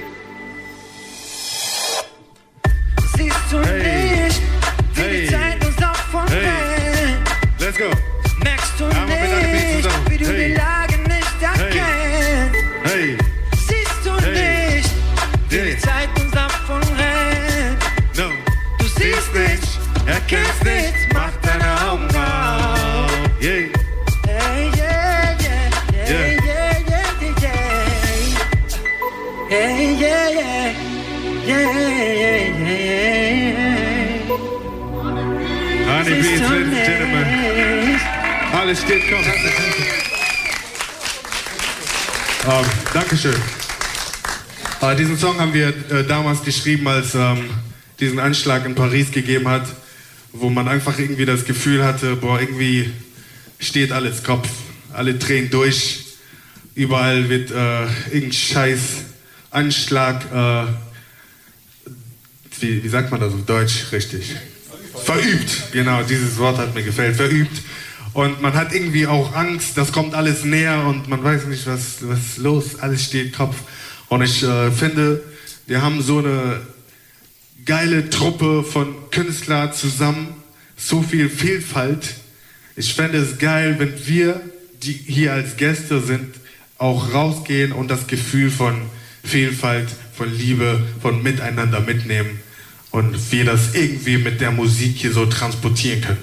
S16: Siehst du
S15: Hey.
S16: nicht, wie
S15: Hey.
S16: die Zeit uns davon
S15: Hey.
S16: rennt.
S15: Let's go.
S16: Merkst du
S15: Einmal mit deinen Beats
S16: nicht,
S15: zusammen.
S16: wie du
S15: Hey.
S16: die Lage nicht erkennst.
S15: Hey.
S16: Siehst du
S15: Hey.
S16: nicht, wie
S15: Yeah.
S16: die Zeit uns davon rennt.
S15: No.
S16: Du siehst nicht, erkennst nicht, mach deine Augen auf.
S15: Yeah.
S16: Hey, yeah, yeah, yeah,
S15: Yeah.
S16: yeah, yeah, yeah, yeah. Hey, yeah, yeah, yeah, yeah, yeah, yeah.
S15: Honey Bees,
S16: Siehst du
S15: ladies and gentlemen.
S16: nicht.
S15: Alles steht, komm. Ähm, Dankeschön. Äh, diesen Song haben wir äh, damals geschrieben, als ähm, diesen Anschlag in Paris gegeben hat, wo man einfach irgendwie das Gefühl hatte, boah, irgendwie steht alles Kopf, alle drehen durch, überall wird äh, irgendein scheiß Anschlag, äh, wie, wie sagt man das auf Deutsch richtig? Verübt, genau, dieses Wort hat mir gefällt, verübt. Und man hat irgendwie auch Angst, das kommt alles näher und man weiß nicht, was, was ist los, alles steht Kopf. Und ich äh, finde, wir haben so eine geile Truppe von Künstlern zusammen, so viel Vielfalt. Ich fände es geil, wenn wir, die hier als Gäste sind, auch rausgehen und das Gefühl von Vielfalt, von Liebe, von Miteinander mitnehmen und wir das irgendwie mit der Musik hier so transportieren können.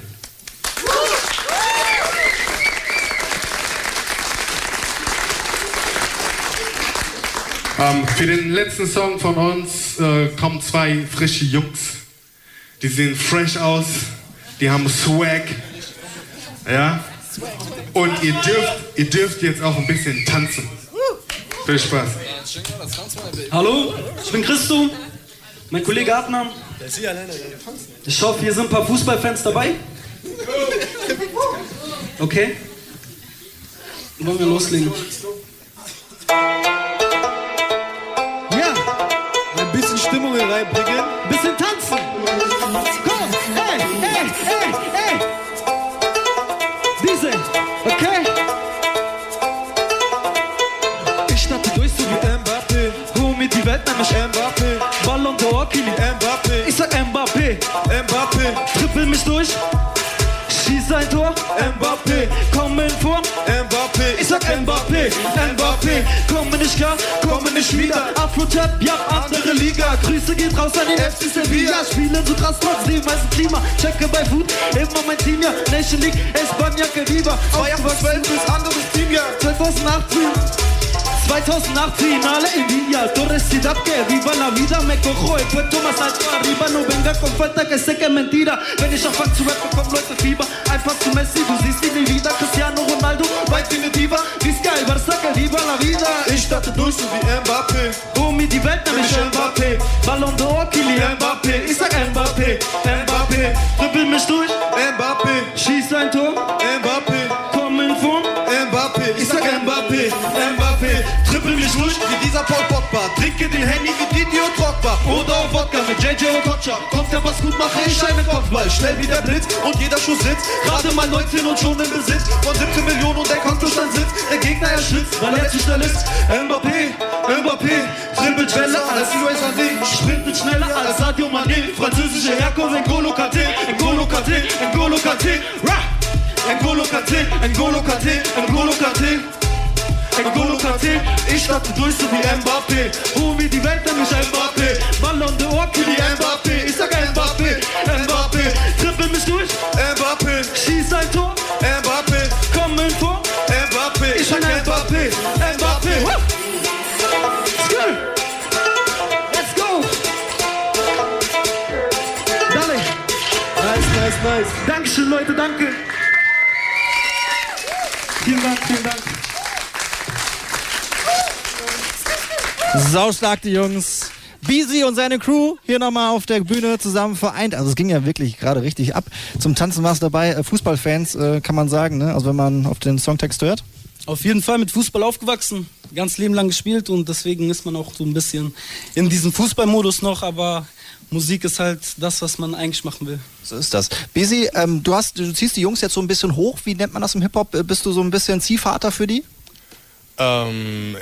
S15: Ähm, für den letzten Song von uns äh, kommen zwei frische Jungs. Die sehen fresh aus, die haben Swag. Ja? Und ihr dürft, ihr dürft jetzt auch ein bisschen tanzen. Viel Spaß.
S17: Hallo, ich bin Christo, mein Kollege Adnan. Ich hoffe, hier sind ein paar Fußballfans dabei. Okay. Wollen wir loslegen?
S18: Ja, ein bisschen Stimmung hier reinbringen. Bisschen tanzen. Komm, hey, hey, hey, hey. Diese, okay. Ich starte durch so wie Mbappé. Homie, die Welt nennt mich Mbappé. Ballon d'Or, Kili Mbappé. Ich sag Mbappé, Mbappé. Trippel mich durch. Schieß ein Tor, Mbappé, komm in Form, Mbappé, ich sag Mbappé, Mbappé, komme nicht klar, komme nicht wieder, Afro-Tap, ja, andere Liga, Grüße geht raus an die F C Sevilla, spielen so krass trotzdem, weißen Klima, checke bei Food, immer mein Team, ja, Nation League, Espanja, que viva, Zweifelsfeld bis anderes Team, ja, zweitausendachtzehn. zweitausendachtzehn, Finale en Villa, Torres Ciudad, que viva la vida, me cojo el puesto más alto arriba, no venga con falta, que sé que es mentira, wenn ich anfang zu rappen, kommen Leute Fieber, einfach zu Messi, du siehst ihn nie wieder, Cristiano Ronaldo, weit wie ne Diva, Vizca, el Barça, que viva la vida, ich starte durch so wie Mbappé, Homie, die Welt nennt mich Mbappé, Ballon d'Or, Kili Mbappé, ich sag Mbappé, Mbappé, dribbel mich durch, Mbappé, schieß ein Tor, Mbappé, komm in Form, Mbappé, ich sag Mbappé, Mbappé, trippel mich durch wie dieser Paul Pogba, trinke den Handy wie Didier Drogba oder auf Wodka mit J J und Kotscha, kommt ja was gut, mache ich einen Kopfball, schnell wie der Blitz und jeder Schuss sitzt, gerade mal neunzehn und schon im Besitz von siebzehn Millionen und der Kontostand sitzt, der Gegner erschützt, weil er zu schnell ist, Mbappé, Mbappé, dribbelt schneller als Luis Sané, sprintet schneller als Sadio Mané, französische Herkunft, N'Golo Kanté, N'Golo Kanté, N'Golo Kanté, N'Golo Kanté, N'Golo Kanté, N'Golo Kanté, N'Golo Kanté, ich starte durch so wie Mbappé, Homie, die Welt nennt mich Mbappé, Ballon d'Or, Kili Mbappé, ich sag Mbappé, Mbappé, Triple Nice, nice. Dankeschön, Leute, danke. Vielen Dank, vielen Dank.
S2: Saustark, die Jungs. Beezy und seine Crew hier nochmal auf der Bühne zusammen vereint. Also es ging ja wirklich gerade richtig ab. Zum Tanzen war es dabei. Fußballfans äh, kann man sagen, ne? Also wenn man auf den Songtext hört.
S17: Auf jeden Fall mit Fußball aufgewachsen, ganz Leben lang gespielt und deswegen ist man auch so ein bisschen in diesem Fußballmodus noch, aber Musik ist halt das, was man eigentlich machen will.
S2: So ist das. Beezy, ähm, du, hast, du ziehst die Jungs jetzt so ein bisschen hoch. Wie nennt man das im Hip-Hop? Bist du so ein bisschen Ziehvater für die?
S15: Ähm,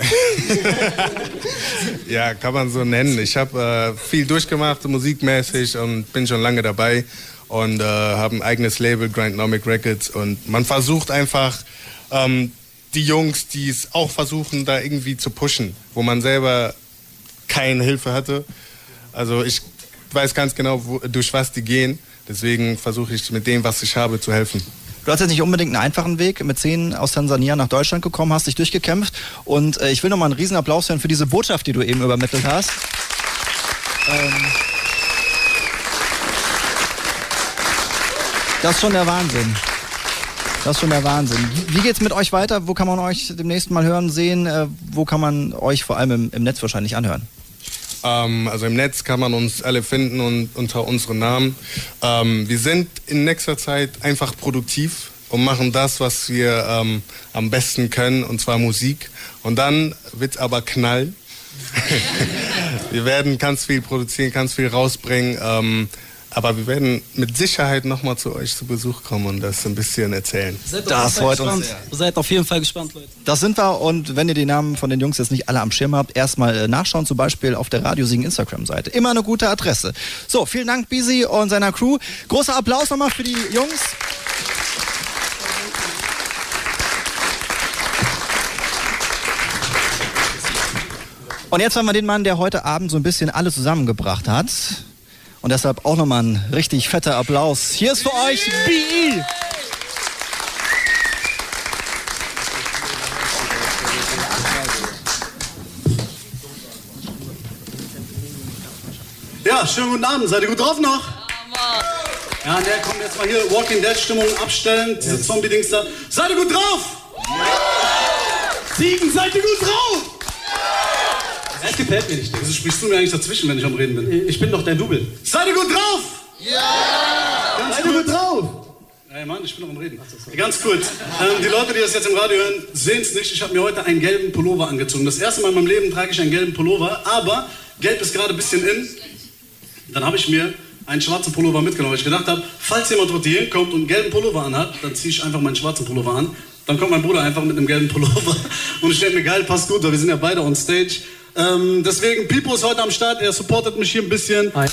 S15: ja, kann man so nennen. Ich habe äh, viel durchgemacht, musikmäßig, und bin schon lange dabei und äh, habe ein eigenes Label, Grindnomic Records, und man versucht einfach, ähm, die Jungs, die es auch versuchen, da irgendwie zu pushen, wo man selber keine Hilfe hatte. Also ich weiß ganz genau, wo, durch was die gehen. Deswegen versuche ich mit dem, was ich habe, zu helfen.
S2: Du hast jetzt nicht unbedingt einen einfachen Weg. Mit zehn aus Tansania nach Deutschland gekommen, hast dich durchgekämpft. Und äh, ich will nochmal einen riesen Applaus hören für diese Botschaft, die du eben übermittelt hast. Ähm das ist schon der Wahnsinn. Das ist schon der Wahnsinn. Wie geht's mit euch weiter? Wo kann man euch demnächst mal hören, sehen? Äh, wo kann man euch vor allem im, im Netz wahrscheinlich anhören?
S15: Ähm, also im Netz kann man uns alle finden und unter unseren Namen. Ähm, wir sind in nächster Zeit einfach produktiv und machen das, was wir ähm, am besten können, und zwar Musik. Und dann wird's aber knallen. Wir werden ganz viel produzieren, ganz viel rausbringen. Ähm, Aber wir werden mit Sicherheit nochmal zu euch zu Besuch kommen und das ein bisschen erzählen.
S2: Das freut uns sehr.
S17: Seid auf jeden Fall gespannt, Leute.
S2: Das sind wir, und wenn ihr die Namen von den Jungs jetzt nicht alle am Schirm habt, erstmal nachschauen, zum Beispiel auf der Radio Siegen Instagram-Seite. Immer eine gute Adresse. So, vielen Dank Beezy und seiner Crew. Großer Applaus nochmal für die Jungs. Und jetzt haben wir den Mann, der heute Abend so ein bisschen alle zusammengebracht hat. Und deshalb auch nochmal ein richtig fetter Applaus. Hier ist für euch B I.
S3: Ja, schönen guten Abend. Seid ihr gut drauf noch? Ja, der kommt jetzt mal hier Walking Dead Stimmung abstellen. Diese Zombie-Dings da. Seid ihr gut drauf? Siegen, seid ihr gut drauf? Das gefällt mir nicht. Wieso sprichst du mir eigentlich dazwischen, wenn ich am Reden bin? Ich bin doch dein Double. Seid ihr gut drauf? Ja! Ganz Seid ihr gut drauf? Ey Mann, ich bin noch am Reden. Ganz kurz. Ähm, die Leute, die das jetzt im Radio hören, sehen es nicht. Ich habe mir heute einen gelben Pullover angezogen. Das erste Mal in meinem Leben trage ich einen gelben Pullover, aber gelb ist gerade ein bisschen in. Dann habe ich mir einen schwarzen Pullover mitgenommen, weil ich gedacht habe, falls jemand heute hier hinkommt und einen gelben Pullover anhat, dann ziehe ich einfach meinen schwarzen Pullover an. Dann kommt mein Bruder einfach mit einem gelben Pullover. Und ich denke mir, geil, passt gut, weil wir sind ja beide on stage. Ähm, deswegen, Pipo ist heute am Start, er supportet mich hier ein bisschen. Ähm,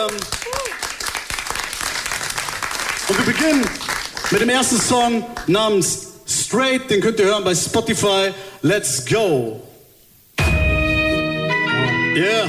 S3: und wir beginnen mit dem ersten Song namens Straight, den könnt ihr hören bei Spotify. Let's go! Yeah!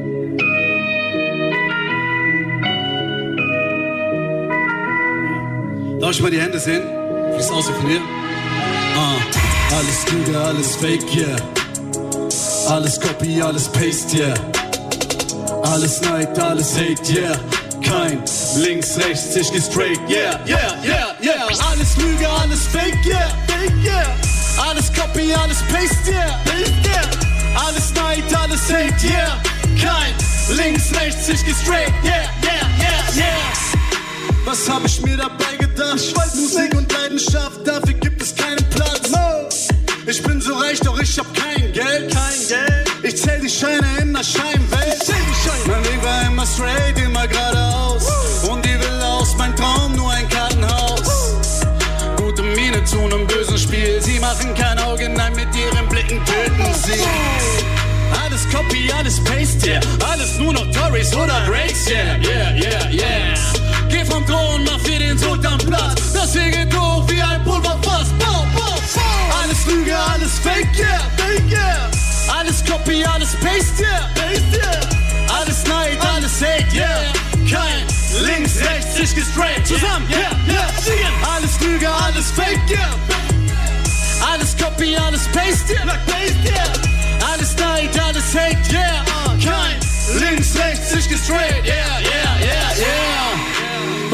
S3: Darf ich mal die Hände sehen? Wie es aussieht von hier? Ah, alles Lüge, alles Fake, yeah. Alles Copy, alles Paste, yeah. Alles Neid, alles Hate, yeah. Kein links, rechts, ich geh straight, yeah, yeah, yeah, yeah. Alles Lüge, alles Fake, yeah, fake, yeah. Alles Copy, alles Paste, yeah, paste, yeah. Alles Neid, alles Hate, yeah. Kein links, rechts, ich geh straight, yeah, yeah, yeah, yeah. Was hab ich mir dabei gedacht? Ich weiß, Musik und Leidenschaft, dafür gibt es keinen Platz. Ich bin so reich, doch ich hab kein Geld. Kein Geld. Ich zähl die Scheine in der Scheinwelt. Mein Weg war immer straight, immer geradeaus. Uh. Und die will aus, mein Traum nur ein Kartenhaus. Gute Miene zu einem bösen Spiel. Sie machen kein Auge, nein, mit ihren Blicken töten sie. Alles Copy, alles Paste, yeah. Alles nur noch Tories oder Breaks, yeah, yeah, yeah, yeah. Geh vom Thron, mach für den Sultanplatz. Das hier geht hoch wie ein Pulverfass. Bow, bow, bow. Alles Lüge, alles Fake, yeah, fake, yeah. Alles Copy, alles Paste, yeah, paste, yeah. Alles Neid, alles Hate, yeah. Kein links, rechts, ich geh straight. Zusammen, yeah, yeah, singen. Alles Lüge, alles Fake, yeah. Alles Copy, alles Paste, yeah, paste, yeah. Alles Neid, alles Hate, yeah. Kein links, rechts, ich geh straight, yeah, yeah, yeah, yeah.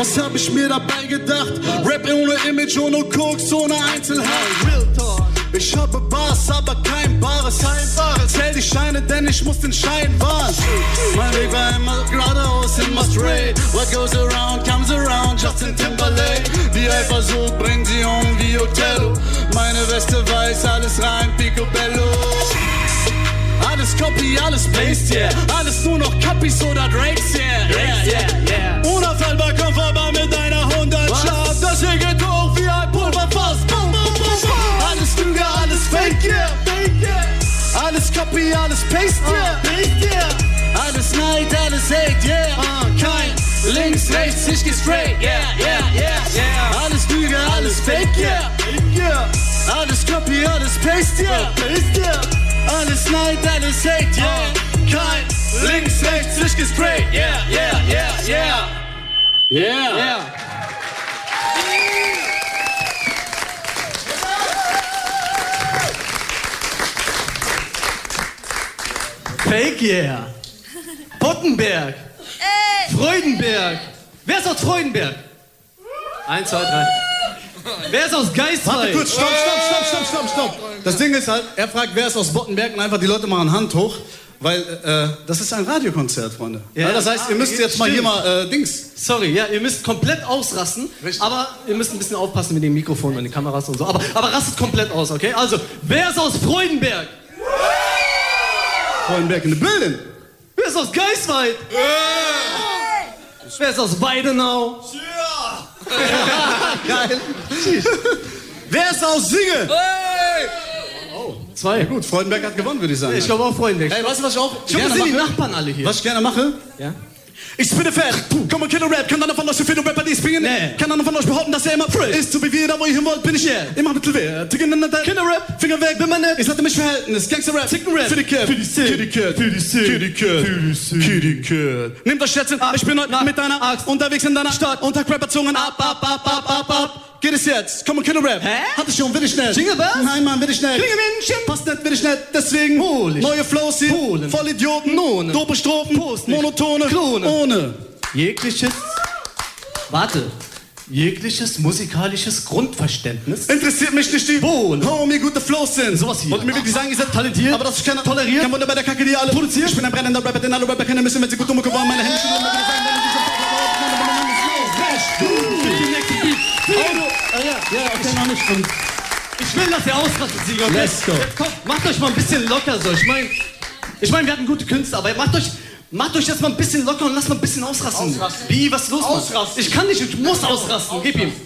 S3: Was hab ich mir dabei gedacht? Rap ohne Image, ohne Koks, ohne Einzelheit. Real Talk. Ich habe Bars, aber kein Bares. Zähl die Scheine, denn ich muss den Schein wahren. Mein Weg war immer geradeaus, immer straight. What goes around, comes around, Justin Timberlake. Die Eifersucht bringt sie um wie Othello. Meine Weste weiß, alles rein, Picobello. Alles Copy, alles Based, yeah. Alles nur noch Capis oder Drakes, yeah. Yeah, yeah, yeah. Unauffällbar, komm vorbei mit einer hundert Chart. Das hier geht hoch wie ein Pulverfass. Boom, boom, boom, boom. Alles Lüge, alles Fake, yeah. Fake, yeah. Alles Copy, alles Paste, yeah. Paste, yeah. Alles Neid, alles Hate, yeah. Uh, kein links, rechts, ich geh straight, yeah, yeah, yeah, yeah. Alles Lüge, alles Fake, yeah. Fake, yeah. Alles Copy, alles Paste, yeah. Paste, yeah. Alles Neid, alles Hate, yeah. Kein links, rechts, ich geh straight, yeah, yeah, yeah, yeah. Yeah. Yeah.
S7: Fake, yeah. Pottenberg.
S6: Ey.
S7: Freudenberg. Wer ist aus Freudenberg? Eins, zwei, drei. Wer ist aus Geiswald?
S3: Warte kurz, stopp, stopp, stopp, stopp, stopp, stopp. Das Ding ist halt, er fragt, wer ist aus Bottenberg und einfach die Leute machen Hand hoch, weil äh, das ist ein Radiokonzert, Freunde.
S7: Ja,
S3: ja, das heißt, ihr müsst jetzt mal hier mal äh, Dings.
S7: Sorry, ja, ihr müsst komplett ausrasten, Richtig. aber ihr müsst ein bisschen aufpassen mit dem Mikrofon und den Kameras und so. Aber, aber rastet komplett aus, okay? Also, wer ist aus Freudenberg?
S3: Freudenberg in the building.
S7: Wer ist aus Geiswald?
S3: Yeah.
S7: Wer ist aus Weidenau?
S3: Ja. Geil. Wer ist aus Siege?
S7: Hey. Oh, zwei.
S3: Ja, gut, Freudenberg hat gewonnen, würde ich sagen.
S7: Ich glaube auch Freudenberg.
S3: Ey, weißt du, was ich auch
S7: ich glaube, das sind die Nachbarn alle hier.
S3: Was ich gerne mache?
S7: Ja?
S3: Ich spitte fett, komm und kille Rap, kann einer von euch so viele Rapper, die springen? Nee. Kann einer von euch behaupten, dass er immer frisch ist? So wie wir, da wo ihr hin wollt, bin ich yeah. Immer mittelwert. Kinderrap, Finger weg, bin man nett. Ich hatte mich Verhältnis, Gangster-Rap, Ticken-Rap. Für die Cat, für die Szene, Kitty Cat, für die Szene, Kitty Cat, für die Szene, Kitty Cat. Nehmt euch Schätzchen, ich bin heute mit deiner Axt unterwegs in deiner Stadt. Und tag Rapper-Zungen ab, ab, ab, ab, ab, ab. Geht es jetzt? Komm und kille Rap. Hä? Hatte ich schon, will ich schnell.
S7: Jingle Bells?
S3: Nein, Mann, will ich schnell.
S7: Klingemännchen?
S3: Passt nicht, will ich nicht. Deswegen
S7: Hol ich.
S3: Neue Flows hier.
S7: Holen.
S3: Vollidioten.
S7: None.
S3: Dope Strophen.
S7: Post nicht.
S3: Monotone.
S7: Klone.
S3: Ohne.
S7: Jegliches, warte, jegliches musikalisches Grundverständnis
S3: interessiert mich nicht, die
S7: Bohlen.
S3: Homie, gute Flows sind.
S7: Sowas hier.
S3: Wollt mir wirklich sagen, ihr seid talentiert, aber dass ich keiner
S7: toleriert,
S3: kein Wunder bei der Kacke, die ihr alle produziert. Ich bin ein brennender Rapper, den alle Rapper kennen müssen, wenn sie gut dumme geworden, meine Hände schon immer wieder sein, wenn
S7: ja, okay, noch nicht. Und ich will, dass ihr ausrastet, Sieger. Okay?
S3: Let's go.
S7: Jetzt kommt, macht euch mal ein bisschen locker so. Ich meine, ich mein, wir hatten gute Künstler, aber macht euch, macht euch jetzt mal ein bisschen locker und lasst mal ein bisschen ausrasten. ausrasten. Wie, was ist los, Mann? Ich kann nicht, ich muss ausrasten. Gib ihm.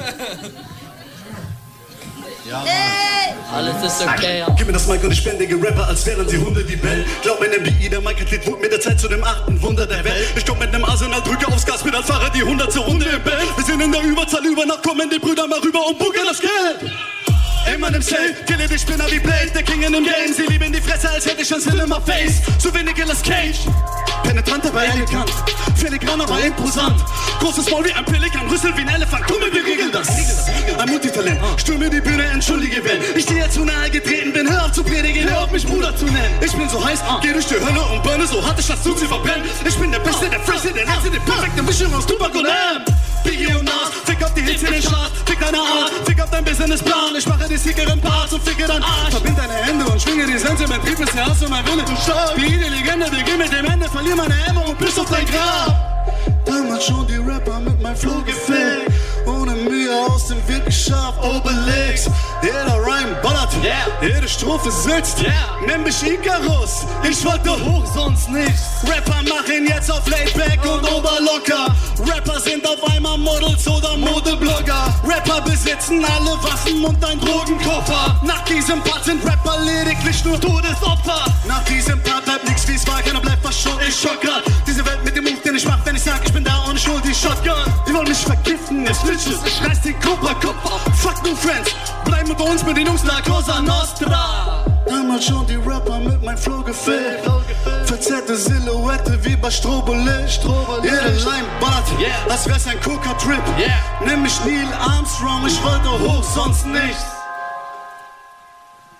S6: Ja, hey.
S7: Alles ist okay, ja.
S3: Gib mir das Mic und ich bändige Rapper, als wären sie Hunde, die bellen. Glaub mir, M D I, der Mic-Athlet wurde mit der Zeit zu dem achten Wunder der Welt. Ich komm mit nem Arsenal, drücke aufs Gas, bin als Fahrer die hundertste Runde im Band. Wir sind in der Überzahl, über Nacht kommen die Brüder mal rüber und buckeln das Geld. Immer im Safe, kille die Spinner wie Blade, der King in dem Game. Sie lieben die Fresse, als hätte ich schon Cinema Face. So wenig Nicolas Cage. Penetrant, aber elegant. Filigran, aber imposant. Großes Maul wie ein Pelikan, Rüssel wie ein Elefant. Komm, wir regeln das. Ein Multitalent, stürme die Bühne, entschuldige, wenn ich dir zu nahe getreten bin. Hör auf zu predigen, hör auf mich Bruder zu nennen. Ich bin so heiß, geh durch die Hölle und burne so hart, ich lass zu sie verbrennen. Ich bin der Beste, der Freshste, der Letzte, die perfekte Mischung aus Tupac und M. Biggie und Nas, fick auf die Hits in den Charts, fick deine Art, fick auf dein Businessplan. Ich mache die sickeren Parts und ficke dein Arsch. Verbind deine Hände und schwinge die Sense, mein Trieb ist der Hass und mein Wille zu stark. Wie die Legende, beginn mit dem Ende, verlier meine Hämmer und bis auf dein Grab. Damals schon die Rapper mit meinem Flow gefällt. Ohne Mühe aus dem Weg geschafft, Obelix. Jeder Rhyme ballert, yeah. Jede Strophe sitzt, yeah. Nenn mich Icarus, ich wollte hoch, sonst nichts. Rapper machen jetzt auf Laidback oh. und Oberlocker. Rapper sind auf einmal Models oder Modeblogger. Rapper besitzen alle Waffen und ein Drogenkoffer. Nach diesem Part sind Rapper lediglich nur Todesopfer. Nach diesem Part bleibt nix wie's war, keiner bleibt verschont. Ich schock grad diese Welt mit dem Move, den ich mach, wenn ich sag, ich bin da und ich hol die Shotgun. Die wollen mich vergiften, es Bitches, ich reiß den Kopf ab. Fuck no friends, bleib mit uns mit den Jungs La Cosa Nostra. Damals schon die Rapper mit meinem Flow gefällt. Verzerrte Silhouette wie bei Strobolicht. Jede Line ballert, yeah. Als wär's ein Coca-Trip, yeah. Nenn mich Neil Armstrong, ich wollte hoch, sonst nichts.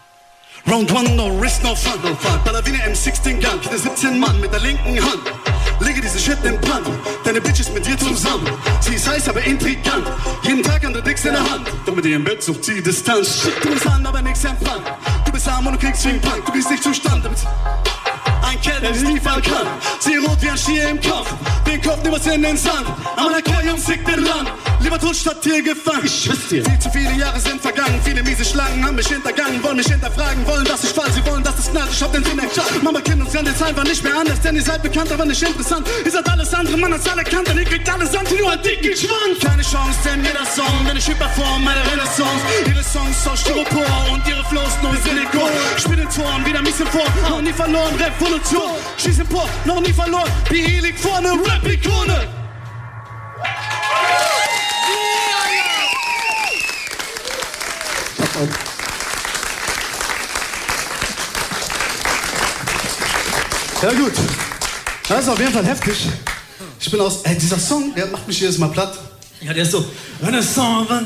S3: Round one, no risk, no fun. Baller wie ne M sechzehn Gun, der siebzehn Mann mit der linken Hand.
S19: lege diesen Shit in Brand. Deine Bitch ist mit dir zusammen. Sie ist heiß, aber intrigant. Jeden Tag andere Dicks in der Hand. Doch mit ihr im Bett sucht sie Distanz. Shit, du bist an, aber nix empfangen. Du bist arm und du kriegst wie ein Punk. Du bist nicht zustande. Ein Kerl, der es nie fallen kann. Sie rot wie ein Stier im Kopf. Den Kopf niemals in den Sand. Aber der Kerl, Jungs, fickt den Land. Lieber tot statt hier gefangen. Ich schwitz dir. Viel zu viele Jahre sind vergangen. Viele miese Schlangen haben mich hintergangen. Wollen mich hinterfragen, wollen, dass ich fall. Sie wollen, dass es knallt. Ich hab den Sinn erkannt. Mama, Kind, uns kann jetzt einfach nicht mehr anders. Denn ihr seid bekannt, aber nicht interessant. Ihr seid alles andere, Mann, als alle Kanten. Ihr kriegt alles an, nur ein dicken Schwanz. Keine Chance, denn jeder Song, wenn ich überform, meine Renaissance. Ihre Songs aus Styropor und ihre Flows nur Silikon. Spiel den Toren, wieder mies im Vor. Noch nie verloren, Revolution. Schieß im Por, noch nie verloren. Die E liegt vorne, Rap-Ikone. Ja gut, das ist auf jeden Fall heftig. Ich bin aus, ey, dieser Song, der macht mich jedes Mal platt. Ja, der ist so. Weißt,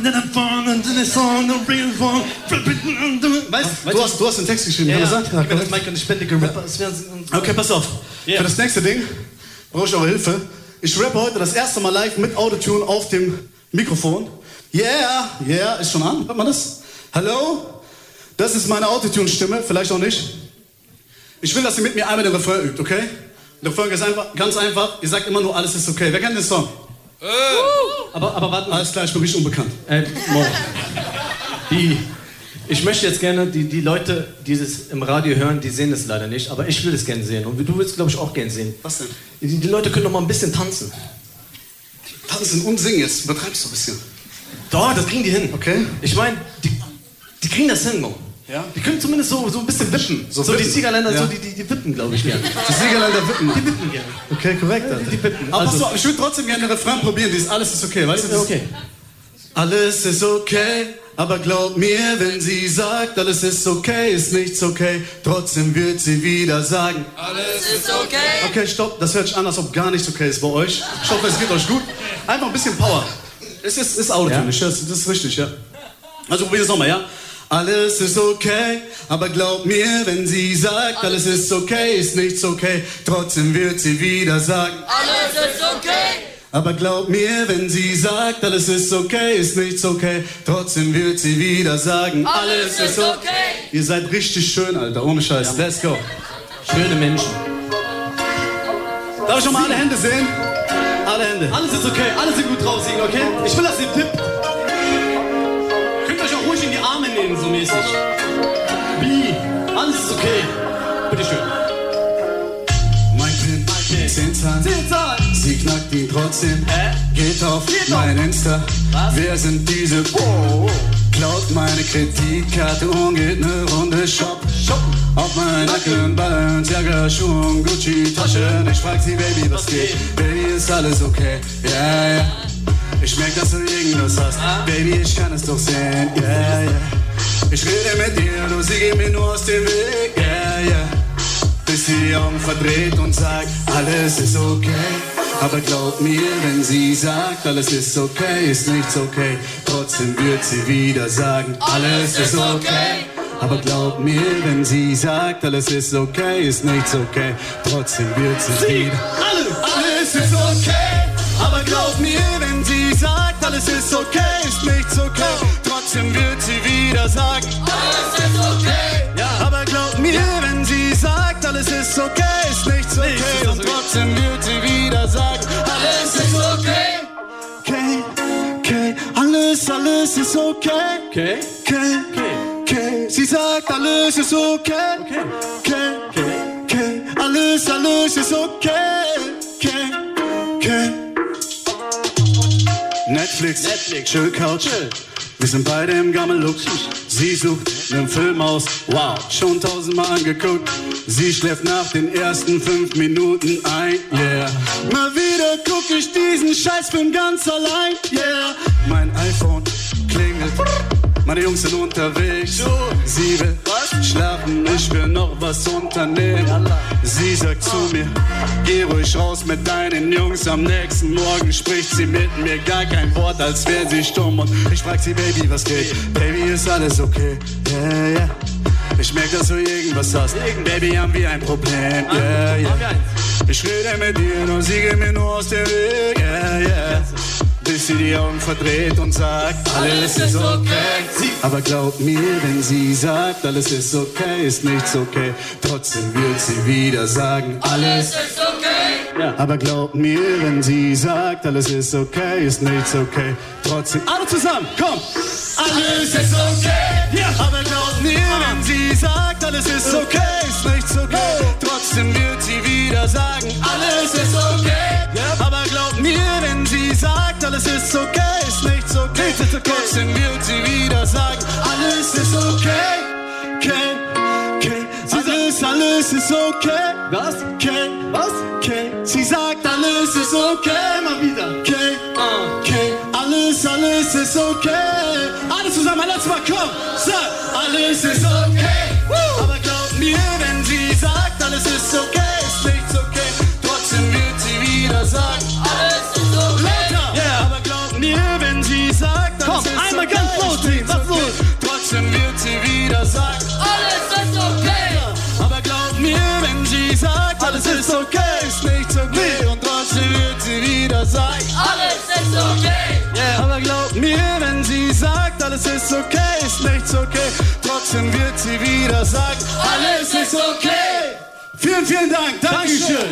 S19: du hast, du hast den Text geschrieben,
S3: ja,
S19: kann man sagen?
S3: Ja, das Mike und ich bin der Rapper.
S19: Okay, pass auf. Yeah. Für das nächste Ding brauche ich eure Hilfe. Ich rappe heute das erste Mal live mit Autotune auf dem Mikrofon. Yeah, yeah, ist schon an. Hört man das? Hallo? Das ist meine Autotune-Stimme, vielleicht auch nicht. Ich will, dass ihr mit mir einmal den Refrain übt, okay? Der Refrain ist einfach, ganz einfach. Ihr sagt immer nur, alles ist okay. Wer kennt den Song? Äh. Aber, aber warte, alles klar, ich bin richtig unbekannt.
S3: Äh, die, ich möchte jetzt gerne, die, die Leute, die das im Radio hören, die sehen das leider nicht, aber ich will es gerne sehen. Und du willst, glaube ich, auch gerne sehen.
S19: Was denn?
S3: Die, die Leute können doch mal ein bisschen tanzen.
S19: Tanzen und singen jetzt, übertreibst du ein bisschen.
S3: Doch, das kriegen die hin.
S19: Okay.
S3: Ich meine, die, die kriegen das hin, Mo.
S19: Ja?
S3: Die können zumindest so, so ein bisschen wippen. So, so die Siegerländer, ja. so, die, die, die wippen, glaube ich, gerne.
S19: Die Siegerländer wippen?
S3: Die wippen gerne.
S19: Okay, korrekt.
S3: Die, die wippen.
S19: Aber
S3: Also,
S19: pass auf, ich würde trotzdem gerne den Refrain probieren. Dieses Alles ist okay, weißt du? Das
S3: okay.
S19: Alles ist okay, aber glaub mir, wenn sie sagt, alles ist okay, ist nichts okay, trotzdem wird sie wieder sagen,
S5: alles ist okay.
S19: Okay, stopp, das hört sich an, als ob gar nichts okay ist bei euch. Ich hoffe, es geht euch gut. Einfach ein bisschen Power. Es ist, ist autotonisch, ja? das, das ist richtig, ja. Also probier es nochmal, ja? Alles ist okay, aber glaub mir, wenn sie sagt, alles ist okay, ist nichts okay, trotzdem wird sie wieder sagen,
S5: Alles ist okay.
S19: aber glaub mir, wenn sie sagt, alles ist okay, ist nichts okay, trotzdem wird sie wieder sagen,
S5: Alles ist okay.
S19: Ihr seid richtig schön, Alter, ohne Scheiß.
S3: Ja.
S19: Let's go.
S3: Schöne Menschen.
S19: Darf ich schon mal alle Hände sehen? Alle Hände.
S3: Alles ist okay, alle sind gut drauf singen, okay? Ich will, dass ihr tippt. Könnt euch auch ruhig in die Arme nehmen, so mäßig. Wie? Alles ist okay. Bitteschön.
S19: Mein Pin, zehn Zahlen.
S3: Zehn Zahlen.
S19: Sie knackt ihn trotzdem.
S3: Hä?
S19: Geht auf
S3: Geht
S19: mein
S3: auf.
S19: Insta.
S3: Was?
S19: Wer sind diese? Oh, klaut meine Kreditkarte und geht ne Runde shoppen.
S3: Shoppen.
S19: Auf meinen Nacken, Balenciaga, Schuhe und Gucci-Taschen. Ich frag sie, Baby, was geht? Baby, ist alles okay? Ja, yeah, ja. Yeah. Ich merk, dass du irgendwas hast.
S3: Ah.
S19: Baby, ich kann es doch sehen. Ja, yeah, ja. Yeah. Ich rede mit dir, du sie geht mir nur aus dem Weg. Ja, yeah, ja. Yeah. Bis sie die Augen verdreht und sagt, alles ist okay. Aber glaub mir, wenn sie sagt, alles ist okay, ist nichts okay, trotzdem wird sie wieder sagen, alles ist okay. Aber glaub mir, wenn sie sagt, alles ist okay, ist nichts okay, trotzdem wird sie, sie wieder.
S3: Alle.
S19: Alles ist okay. Aber glaub mir, wenn sie sagt, alles ist okay, ist nichts okay, trotzdem wird sie wieder sagen,
S5: Alles ist okay.
S19: ja. Aber glaub mir, wenn sie sagt, alles ist okay, ist nichts okay, und trotzdem wird sie wieder sagen, alles ist okay. Okay, okay, alles, alles ist okay.
S3: Okay.
S19: Okay, okay, sie sagt, alles ist okay.
S3: Okay.
S19: Okay, okay, alles, alles ist okay. Okay, okay. Netflix,
S3: Netflix.
S19: schön Couch, wir sind beide im Gammel-Look. Sie sucht einen Film aus, wow, schon tausendmal angeguckt. Sie schläft nach den ersten fünf Minuten ein, yeah. Mal wieder guck ich diesen Scheißfilm ganz allein, yeah. Mein iPhone klingelt, meine Jungs sind unterwegs. Sie will schlafen, ich will noch was unternehmen. Sie sagt zu mir, geh ruhig raus mit deinen Jungs. Am nächsten Morgen spricht sie mit mir gar kein Wort, als wäre sie stumm. Und ich frag sie, Baby, was geht? Baby, ist alles okay? Yeah, yeah. Ich merk, dass du irgendwas hast. Baby, haben wir ein Problem? Yeah, yeah. Ich rede mit ihr, nur sie geht mir nur aus der Weg, yeah, yeah. Bis sie die Augen verdreht und sagt, alles ist okay. Sie, aber glaub mir, wenn sie sagt, alles ist okay, ist nichts okay. Trotzdem wird sie wieder sagen, alles ist okay. Ja. Aber glaub mir, wenn sie sagt, alles ist okay, ist nichts okay. Trotzdem, alle zusammen, komm! Alles ist okay. Ja. Aber glaub mir, wenn sie sagt, alles ist okay, ist nichts okay. Trotzdem wird sie wieder sagen, alles ist okay. Ja. Aber glaub mir, wenn sie sagt, alles ist okay, ist nichts okay. Trotzdem wird sie wieder sagen, alles ist okay. Okay, okay. Alles, alles ist okay. Was? Okay, was? Okay. Sie sagt, alles ist okay. Mal wieder. Okay, okay. Alles, alles ist okay. Alle zusammen, letztes Mal, komm. Sag, alles ist okay. Woo. Aber glaub mir, wenn sie sagt, alles ist okay, ist nichts okay. Trotzdem wird sie wieder sagen, alles ist okay. Yeah. Aber glaub mir, wenn sie sagt, alles komm, ist einmal okay, ganz laut, ist was okay. Trotzdem wird sie wieder sagen, alles ist okay. Aber glaub mir, wenn sie sagt, alles ist okay, ist nichts okay. Und trotzdem wird sie wieder sagen, alles ist okay. Yeah. Aber glaub mir, wenn sie sagt, alles ist okay, ist nichts okay. Trotzdem wird sie wieder sagen, alles ist okay. Vielen, vielen Dank. Dankeschön.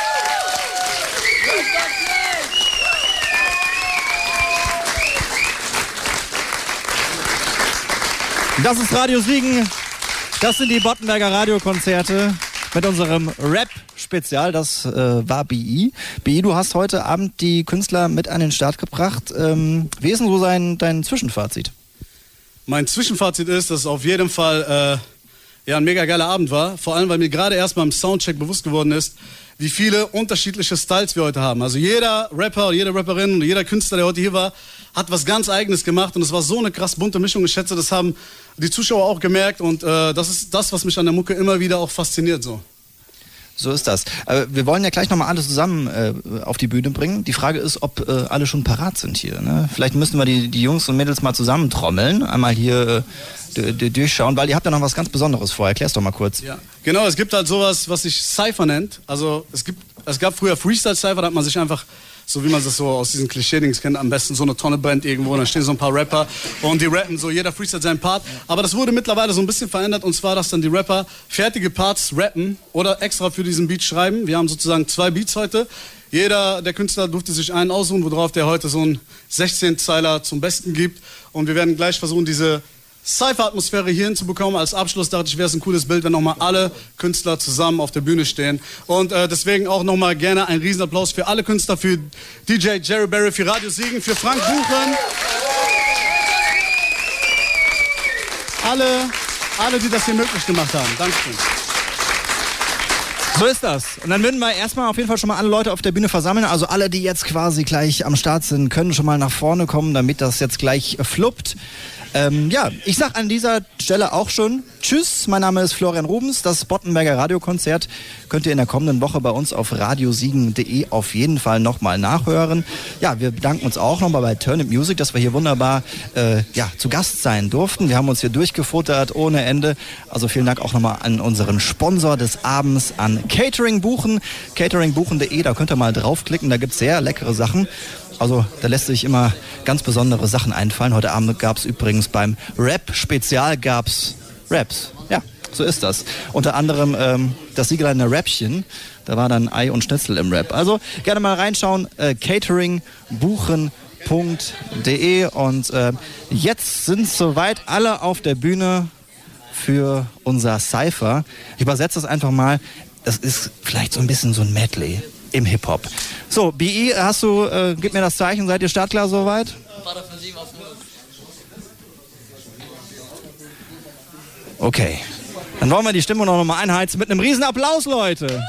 S2: Das ist Radio Siegen. Das sind die Bottenberger Radiokonzerte mit unserem Rap-Spezial. Das äh, war B I. B I, du hast heute Abend die Künstler mit an den Start gebracht. Ähm, wie ist denn so sein, dein Zwischenfazit?
S3: Mein Zwischenfazit ist, dass es auf jeden Fall äh, ja, ein mega geiler Abend war. Vor allem, weil mir gerade erst beim Soundcheck bewusst geworden ist, wie viele unterschiedliche Styles wir heute haben. Also jeder Rapper, jede Rapperin und jeder Künstler, der heute hier war, hat was ganz Eigenes gemacht. Und es war so eine krass bunte Mischung. Ich schätze, das haben die Zuschauer auch gemerkt. Und äh, das ist das, was mich an der Mucke immer wieder auch fasziniert. So.
S2: So ist das. Aber wir wollen ja gleich nochmal alle zusammen äh, auf die Bühne bringen. Die Frage ist, ob äh, alle schon parat sind hier. Ne? Vielleicht müssen wir die, die Jungs und Mädels mal zusammentrommeln, einmal hier äh, durchschauen, weil ihr habt ja noch was ganz Besonderes vor. Erklär's doch mal kurz.
S3: Ja. Genau, es gibt halt sowas, was sich Cypher nennt. Also es, gibt, es gab früher Freestyle-Cypher, da hat man sich einfach, so wie man das so aus diesen Klischee-Dings kennt, am besten so eine Tonne brennt irgendwo und dann stehen so ein paar Rapper und die rappen so, jeder freestylt seinen Part. Aber das wurde mittlerweile so ein bisschen verändert und zwar, dass dann die Rapper fertige Parts rappen oder extra für diesen Beat schreiben. Wir haben sozusagen zwei Beats heute. Jeder der Künstler durfte sich einen aussuchen, worauf der heute so einen sechzehn-Zeiler zum Besten gibt. Und wir werden gleich versuchen, diese Cypher-Atmosphäre hier hinzubekommen. Als Abschluss dachte ich, wäre es ein cooles Bild, wenn nochmal alle Künstler zusammen auf der Bühne stehen. Und äh, deswegen auch nochmal gerne einen Riesenapplaus für alle Künstler, für D J Jerry Berry, für Radio Siegen, für Frank Buchen. Alle, alle, die das hier möglich gemacht haben. Dankeschön.
S2: So ist das. Und dann würden wir erstmal auf jeden Fall schon mal alle Leute auf der Bühne versammeln. Also alle, die jetzt quasi gleich am Start sind, können schon mal nach vorne kommen, damit das jetzt gleich fluppt. Ähm, ja, ich sag an dieser Stelle auch schon Tschüss, mein Name ist Florian Rubens. Das Bottenberger Radiokonzert könnt ihr in der kommenden Woche bei uns auf radiosiegen punkt de auf jeden Fall nochmal nachhören. Ja, wir bedanken uns auch nochmal bei Turnip Music, dass wir hier wunderbar äh, ja, zu Gast sein durften. Wir haben uns hier durchgefuttert ohne Ende. Also vielen Dank auch nochmal an unseren Sponsor des Abends, an Catering Buchen. catering buchen punkt de, da könnt ihr mal draufklicken, da gibt's sehr leckere Sachen. Also da lässt sich immer ganz besondere Sachen einfallen. Heute Abend gab es übrigens beim Rap-Spezial gab's Raps. Ja, so ist das. Unter anderem ähm, das Siegeleiner Räppchen. Da war dann Ei und Schnitzel im Rap. Also gerne mal reinschauen. Äh, catering buchen punkt de. Und äh, jetzt sind soweit alle auf der Bühne für unser Cypher. Ich übersetze das einfach mal. Das ist vielleicht so ein bisschen so ein Medley im Hip-Hop. So, B I, hast du, äh, gib mir das Zeichen, seid ihr startklar soweit? Okay, dann wollen wir die Stimmung noch mal einheizen mit einem riesen Applaus, Leute.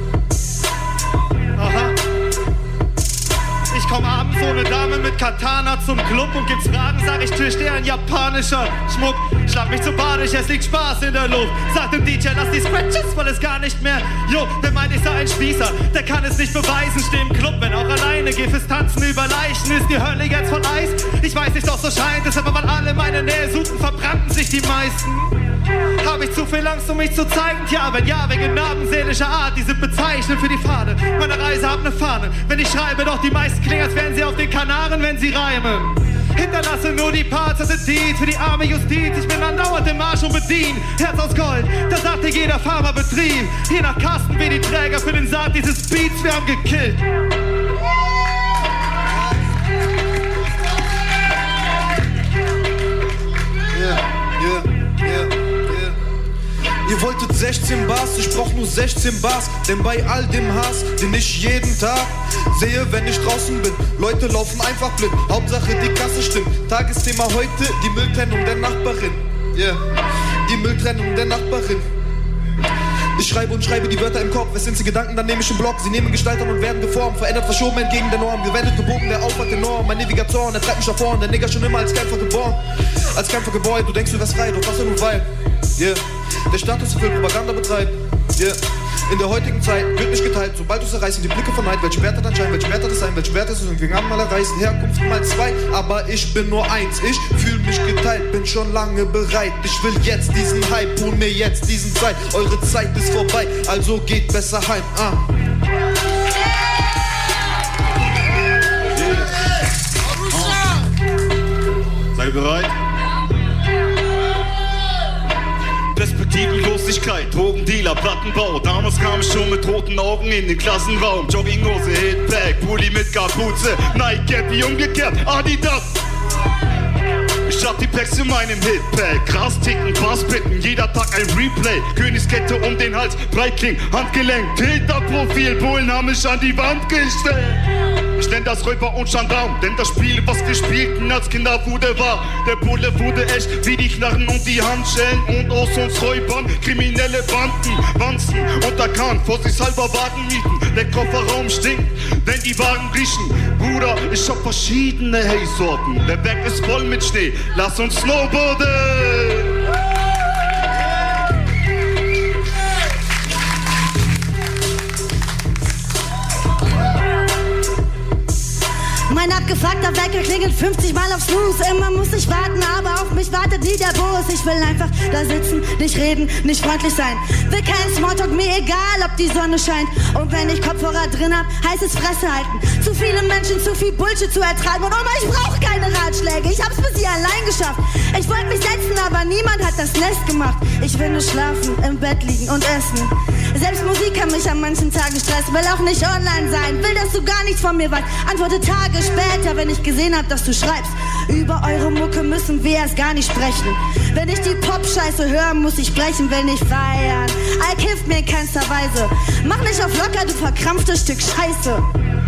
S7: Katana Fahrt zum Club und gibt's Fragen, sag ich Türsteher ein japanischer Schmuck. Schlag mich zu badisch, es liegt Spaß in der Luft. Sagt dem D J, lass die Scratches, weil es gar nicht mehr juckt. Wer meint, ich sei ein Spießer, der kann es nicht beweisen. Steh im Club, wenn auch alleine, geh fürs Tanzen über Leichen. Ist die Hölle jetzt von Eis? Ich weiß nicht, doch so scheint es. Aber weil alle meine Nähe suchten, verbrannten sich die meisten. Hab ich zu viel Angst, um mich zu zeigen? Tja, wenn ja, wegen Narben seelischer Art, die sind bezeichnend für die Fahne. Meine Reise hab ne Fahne, wenn ich schreibe, doch die meisten klingen, als wären sie auf den Kanaren, wenn sie reimen. Hinterlasse nur die Parts, das sind Deeds für die arme Justiz. Ich bin andauernd im Marsch und bedient. Herz aus Gold, das sagte jeder Pharmabetrieb. Hier nach Kasten wie die Träger für den Saat dieses Beats, wir haben gekillt.
S18: Ihr wolltet sechzehn Bars, ich brauch nur sechzehn Bars. Denn bei all dem Hass, den ich jeden Tag sehe, wenn ich draußen bin, Leute laufen einfach blind. Hauptsache die Kasse stimmt. Tagesthema heute, die Mülltrennung der Nachbarin. Yeah, die Mülltrennung der Nachbarin. Ich schreibe und schreibe die Wörter im Kopf. Es sind sie Gedanken, dann nehme ich einen Block. Sie nehmen Gestalt an und werden geformt. Verändert, verschoben entgegen der Norm. Gewendet, gebogen, der Aufwand enorm. Mein ewiger Zorn, der treibt mich nach vorn. Der Nigger schon immer als Kämpfer geboren. Als Kämpfer geboren, du denkst, du wärst frei, doch was nur weil. Yeah, der Status für Propaganda betreibt. Yeah, in der heutigen Zeit wird nicht geteilt. Sobald du es erreichst, sind die Blicke von Neid. Welche Werte dann scheinen, welche Werte das sein, welche Werte es ist. Und wir haben mal erreicht, Herkunft mal zwei. Aber ich bin nur eins, ich fühle mich geteilt. Bin schon lange bereit. Ich will jetzt diesen Hype, hol mir jetzt diesen Zeit. Eure Zeit ist vorbei, also geht besser heim. Ah.
S9: Seid ihr bereit? Perspektivenlosigkeit, Drogendealer, Plattenbau. Damals kam ich schon mit roten Augen in den Klassenraum. Jogginghose, Hitpack, Pulli mit Kapuze, Nike Cappy umgekehrt, Adidas. Ich hab die Packs in meinem Hitpack, Gras ticken, Bass bitten, jeder Tag ein Replay. Königskette um den Hals, Breitkling, Handgelenk, Täterprofil, Bullen haben mich an die Wand gestellt. Ich nenn das Räuber und Gendarm, denn das Spiel, was wir spielten als Kinder, wurde wahr. Der Bulle wurde echt, wie die Knarren und die Handschellen. Und aus uns Räubern, kriminelle Banden, Wanzen und da kann vorsichtshalber Wagen mieten. Der Kofferraum stinkt, wenn die Wagen riechen. Bruder, ich hab verschiedene Hay-Sorten. Der Berg ist voll mit Schnee, lass uns snowboarden.
S6: Mein abgefuckter Wecker klingelt fünfzig Mal auf Snooze. Immer muss ich warten, aber auf mich wartet nie der Bus. Ich will einfach da sitzen, nicht reden, nicht freundlich sein. Will kein Smalltalk, mir egal, ob die Sonne scheint. Und wenn ich Kopfhörer drin hab, heißt es Fresse halten. Zu viele Menschen, zu viel Bullshit zu ertragen. Und Oma, ich brauch keine Ratschläge, ich hab's bis hier allein geschafft. Ich wollte mich setzen, aber niemand hat das Nest gemacht. Ich will nur schlafen, im Bett liegen und essen. Selbst Musik kann mich an manchen Tagen stressen. Will auch nicht online sein, will, dass du gar nichts von mir weißt. Antworte Tage später, wenn ich gesehen hab, dass du schreibst. Über eure Mucke müssen wir erst gar nicht sprechen. Wenn ich die Pop-Scheiße höre, muss ich brechen, will nicht feiern. Alk hilft mir in keinster Weise. Mach nicht auf locker, du verkrampftes Stück Scheiße.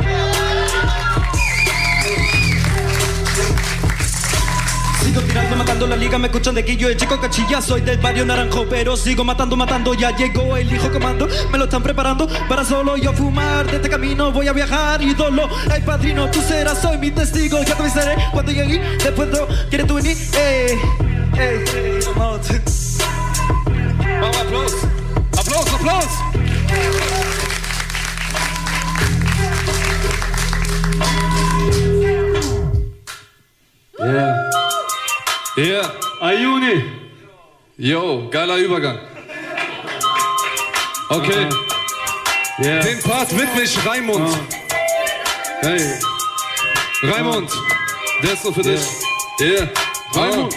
S16: Sigo tirando, matando la liga, me escuchan de que yo el chico cachilla. Soy del barrio naranjo, pero sigo matando, matando. Ya llegó el hijo comando, me lo están preparando para solo yo fumar. De este camino voy a viajar, ídolo. Ay padrino, tú serás, soy mi testigo. Ya te avisaré cuando llegue, después no quieres tú venir. Ey, ey, ey, vamos.
S12: Vamos, Applaus. Applaus, Applaus. Yeah. Yeah, Ayuni. Yo, geiler Übergang. Okay. Uh-huh. Yeah. Den Part widme ich Raimund. Uh-huh. Hey. Raimund, uh-huh. Der ist so für yeah. dich. Yeah. Raimund.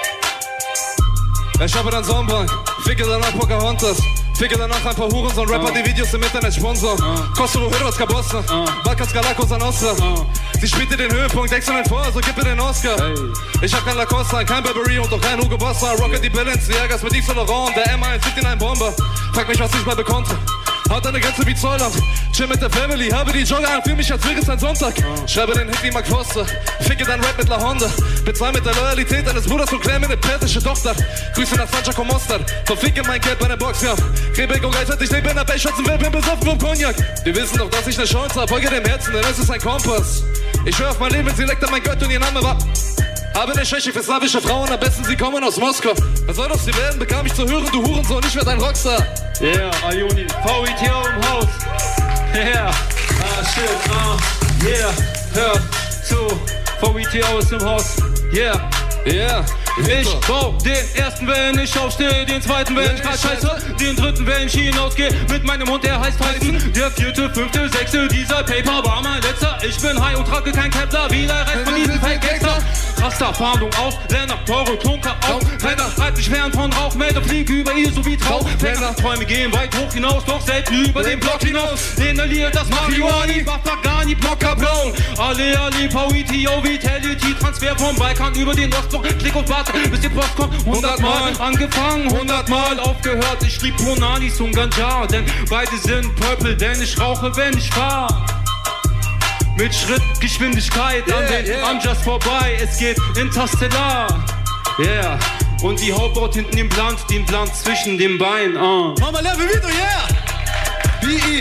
S12: Ich habe dann Sonnenbank. Ficke danach Pocahontas. Ficke danach ein paar Hurensohn-Rapper, uh. die Videos im Internet sponsern. Uh. Kosovo Hörers Kabossa. Uh. Balkans Galakos Nostra. Uh. Sie spielte den Höhepunkt exzellent vor, also gib mir den Oscar. Hey. Ich hab kein Lacoste, kein Burberry und auch kein Hugo Boss. Rocket die Balenciagas mit Yves Saint Laurent, der M eins fünfundsiebzig Bomber. Frag mich, was ich mal bekommte. Hart an der Grenze wie Zollland. Chill mit der Family, habe die Jogger an, fühl mich als wäre es ein Sonntag. Schreibe den Hit wie Mark Foster, ficke dein Rap mit La Honda. Bezahl mit der Loyalität deines Bruders und klär mir eine persische Tochter. Grüße nach Sancho Mostard, verficke mein Cap bei der Box, ja. Rebek und Geist, ich lebe in der Bayschützen, will bin besoffen vom Cognac. Wir wissen doch, dass ich ne Chance hab, folge dem Herzen, denn es ist ein Kompass. Ich höre auf mein Leben, sie leckt an mein Gott und ihr Name war... Habe ne Schwäche für slawische Frauen, am besten sie kommen aus Moskau. Was soll das sie werden, bekam ich zu hören, du Hurensohn, ich werd ein Rockstar.
S4: Yeah, Ayuni, V I T O im Haus. Yeah, ah shit, ah, yeah, hör zu, V I T O ist im Haus. Yeah, yeah. Ich bau den ersten, wenn ich aufstehe, den zweiten, wenn ich grad scheiße, den dritten, wenn ich hinausgehe, mit meinem Hund, der heißt Tyson. Der vierte, fünfte, sechste, dieser Paper war mein letzter. Ich bin high und trage kein Kepler, wie der Rest von diesen Fake-Gangster. Raster, Fahndung auf, Renner, Tore, Klunker auf, Renner, halt mich fern von Rauchmelder, flieg über ihr so wie Traumfänger. Träume gehen weit hoch hinaus, doch selten über den Block hinaus. Inhaliert das Marihuani, Bafagani, Blocker Brown. Ali, Ali, V I T O, Vitality, Transfer vom Balkan über den Ostblock, Klick und Warte, bis die Post kommt. Hundertmal angefangen, hundertmal aufgehört. Ich schrieb Punanis und Ganja, denn beide sind Purple, denn ich rauche, wenn ich fahr. Mit Schrittgeschwindigkeit yeah, an den yeah. Amjas vorbei, es geht interstellar. Yeah. Und die Hauptbaut hinten im Land, den Plan zwischen den Beinen. Uh.
S19: Mama, Level Video, yeah! B I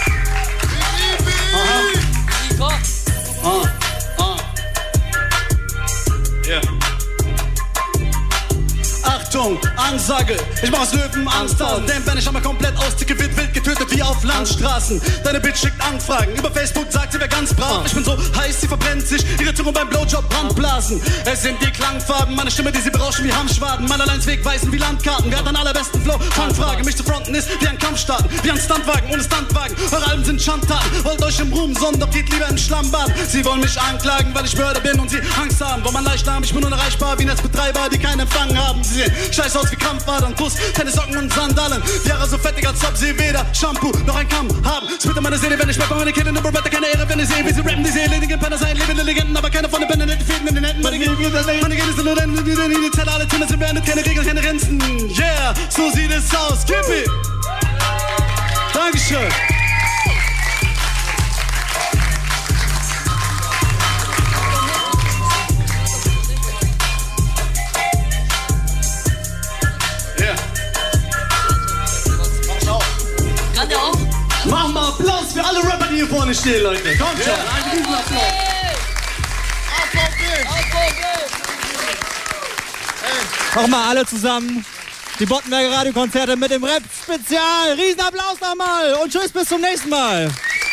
S19: Aha. Ah, ah. Yeah. Achtung, Ansage, ich mach aus Löwen Angst an. Denn wenn ich einmal komplett austicke, wird wild getötet wie auf Landstraßen. Deine Bitch schickt Anfragen, über Facebook sagt sie, wer ganz brav. Ich bin so heiß, sie verbrennt sich, ihre Zunge beim Blowjob Brandblasen. Es sind die Klangfarben, meine Stimme, die sie berauschen wie Hamschwaden. Meine Lines wegweisen wie Landkarten, wer hat den allerbesten Flow? Fangfrage, mich zu fronten ist wie ein Kampfstart, wie ein Standwagen ohne Standwagen. Eure Alben sind Schandtaten, wollt euch im Ruhm sonnen, doch geht lieber im Schlammbad. Sie wollen mich anklagen, weil ich Mörder bin und sie Angst haben. Wo man Leichnam, ich bin unerreichbar wie Netzbetreiber, die keinen Empfang haben. Sie sehen scheiß aus wie Kampfadern, Kuss, Tennissocken und Sandalen. Die Haare so fettig, als ob sie weder Shampoo noch ein Kamm haben. Splitter meine Seele, wenn ich rappe, meine Kinder, aber wetter keine Ehre, wenn ich sehe, wie sie rappen. Diese elenden Penner sein, lebende Legenden, aber keine von den Bänden, die fehlen in den Händen. Meine Gegend ist nur Rennen, die die Zelle, alle Zimmer sind beendet, keine Regeln, keine Grenzen. Yeah, so sieht es aus, gib it. Dankeschön. Machen wir Applaus für alle Rapper, die hier vorne stehen, Leute. Kommt schon, einen Riesenapplaus.
S2: Nochmal alle zusammen. Die Bottenberger Radiokonzerte mit dem Rap-Spezial. Riesenapplaus nochmal und tschüss, bis zum nächsten Mal.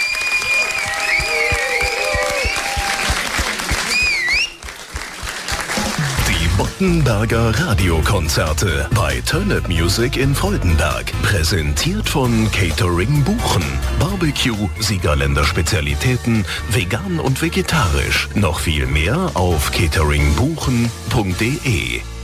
S1: Bottenberger Radiokonzerte bei Turn Up Music in Freudenberg. Präsentiert von Catering Buchen. Barbecue, Siegerländer Spezialitäten, vegan und vegetarisch. Noch viel mehr auf catering buchen punkt de.